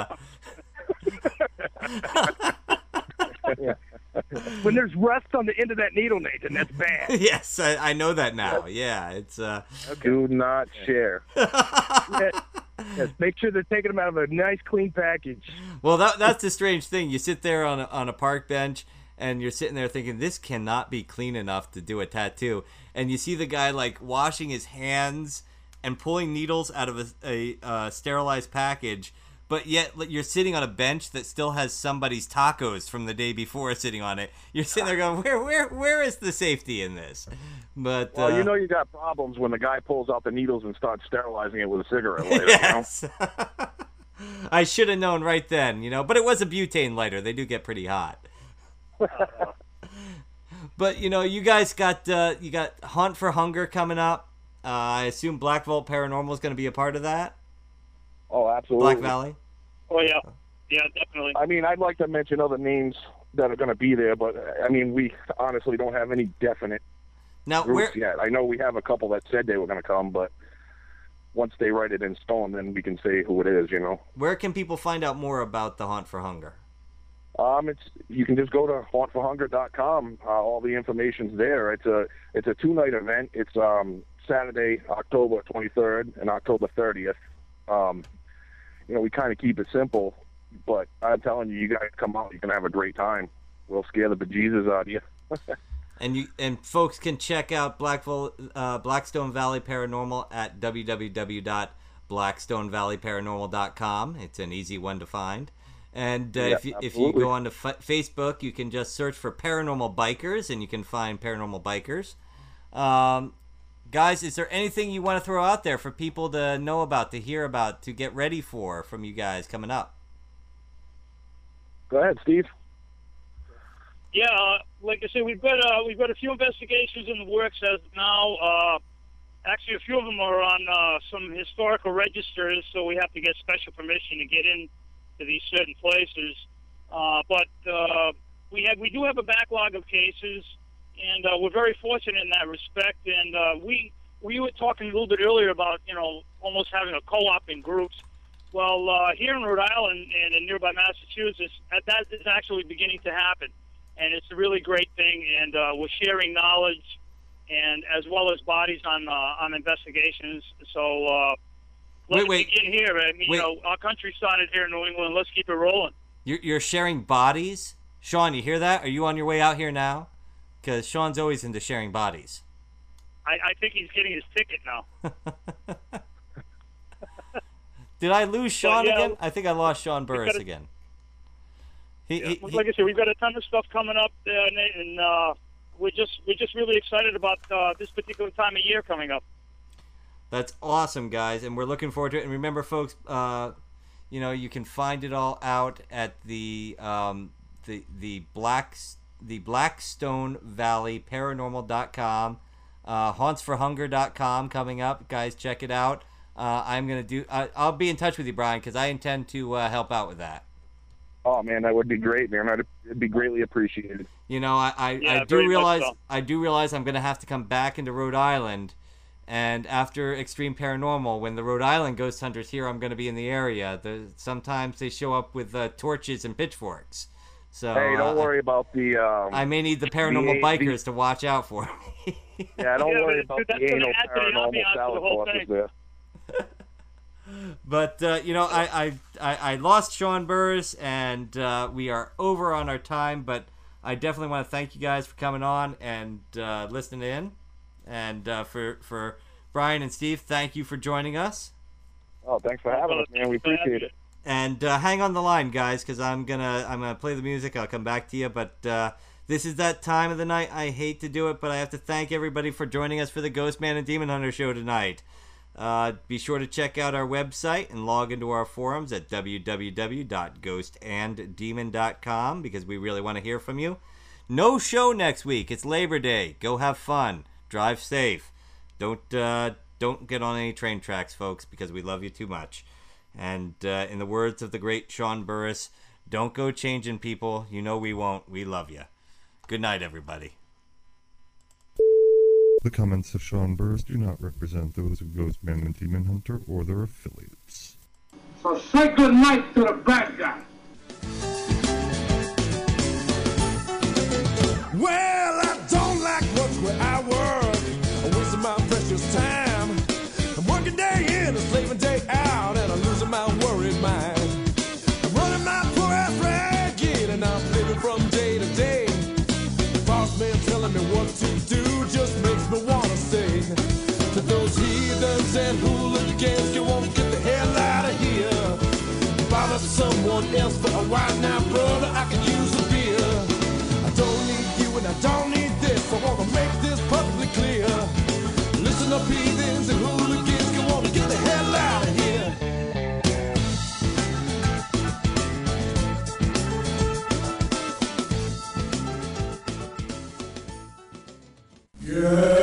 When there's rust on the end of that needle, Nathan, that's bad. Yes, I know that now. Yeah, it's... Do not share. Yes, make sure they're taking them out of a nice, clean package. Well, that's the strange thing. You sit there on a park bench, and you're sitting there thinking, this cannot be clean enough to do a tattoo. And you see the guy, like, washing his hands and pulling needles out of a sterilized package, but yet you're sitting on a bench that still has somebody's tacos from the day before sitting on it. You're sitting there going, where is the safety in this? But well, you got problems when the guy pulls out the needles and starts sterilizing it with a cigarette lighter. Yes. You know? I should have known right then, but it was a butane lighter. They do get pretty hot. But, you guys got Hunt for Hunger coming up. I assume Black Vault Paranormal is going to be a part of that. Oh, absolutely. Black Valley? Oh, yeah. Yeah, definitely. I mean, I'd like to mention other names that are going to be there, but, I mean, we honestly don't have any definite groups yet. I know we have a couple that said they were going to come, but once they write it in stone, then we can say who it is, Where can people find out more about the Hunt for Hunger? You can just go to hauntforhunger.com. All the information's there. It's a 2-night event. It's Saturday, October 23rd and October 30th. We kind of keep it simple, but I'm telling you, you guys come out, you can have a great time. We'll scare the bejesus out of you. And folks can check out Blackstone Valley Paranormal at www.blackstonevalleyparanormal.com. It's an easy one to find. And if you go on to Facebook, you can just search for Paranormal Bikers, and you can find Paranormal Bikers. Guys, is there anything you want to throw out there for people to know about, to hear about, to get ready for from you guys coming up? Go ahead, Steve. Yeah, like I said, we've got a few investigations in the works as of now. Actually, a few of them are on some historical registers, so we have to get special permission to get in to these certain places. But we do have a backlog of cases, and we're very fortunate in that respect. And we were talking a little bit earlier about almost having a co-op in groups. Well, here in Rhode Island and in nearby Massachusetts, that is actually beginning to happen, and it's a really great thing. And we're sharing knowledge, and as well as bodies on investigations. So let's begin here. I mean, our country started here in New England. Let's keep it rolling. You're sharing bodies, Sean. You hear that? Are you on your way out here now? Because Sean's always into sharing bodies. I think he's getting his ticket now. Did I lose Sean again? I think I lost Sean Burris again. Like I said, we've got a ton of stuff coming up, Nate, and we're just really excited about this particular time of year coming up. That's awesome, guys, and we're looking forward to it. And remember, folks, you can find it all out at the Blackstone Valley Paranormal.com, hauntsforhunger.com coming up. Guys, check it out. I'll be in touch with you, Brian, because I intend to help out with that. Oh man, that would be great, man. It'd be greatly appreciated. I do realize I'm going to have to come back into Rhode Island, and after Extreme Paranormal, when the Rhode Island ghost hunters hear I'm going to be in the area, sometimes they show up with torches and pitchforks. So hey, don't worry about the. I may need the paranormal bikers to watch out for me. Yeah, don't worry about the anal paranormal salad forces there. But I lost Sean Burris, and we are over on our time. But I definitely want to thank you guys for coming on and listening in, and for Brian and Steve, thank you for joining us. Oh, thanks for having us, man. We appreciate it. And hang on the line, guys, because I'm gonna play the music. I'll come back to you, but this is that time of the night. I hate to do it, but I have to thank everybody for joining us for the Ghost Man and Demon Hunter show tonight. Be sure to check out our website and log into our forums at www.ghostanddemon.com because we really want to hear from you. No show next week. It's Labor Day. Go have fun. Drive safe. Don't get on any train tracks, folks, because we love you too much. And in the words of the great Sean Burris, don't go changing people. You know we won't. We love you. Good night, everybody. The comments of Sean Burris do not represent those of Ghostman and Demon Hunter or their affiliates. So say good night to the bad guy. Well, I don't like work where I work. I'm wasting my precious time. I'm working day in and slaving day out, and I'm losing my worried mind. I'm running my poor ass ragged, and I'm living from day to day. The boss man telling me what to do just makes me wanna sing. To those heathens and hooligans, you won't get the hell out of here. Bother someone else for a while now, brother, I can use a beer. I don't need you and I don't need this, I wanna make this perfectly clear. Listen up, heathens and hooligans, you wanna get the hell out of here. Yeah.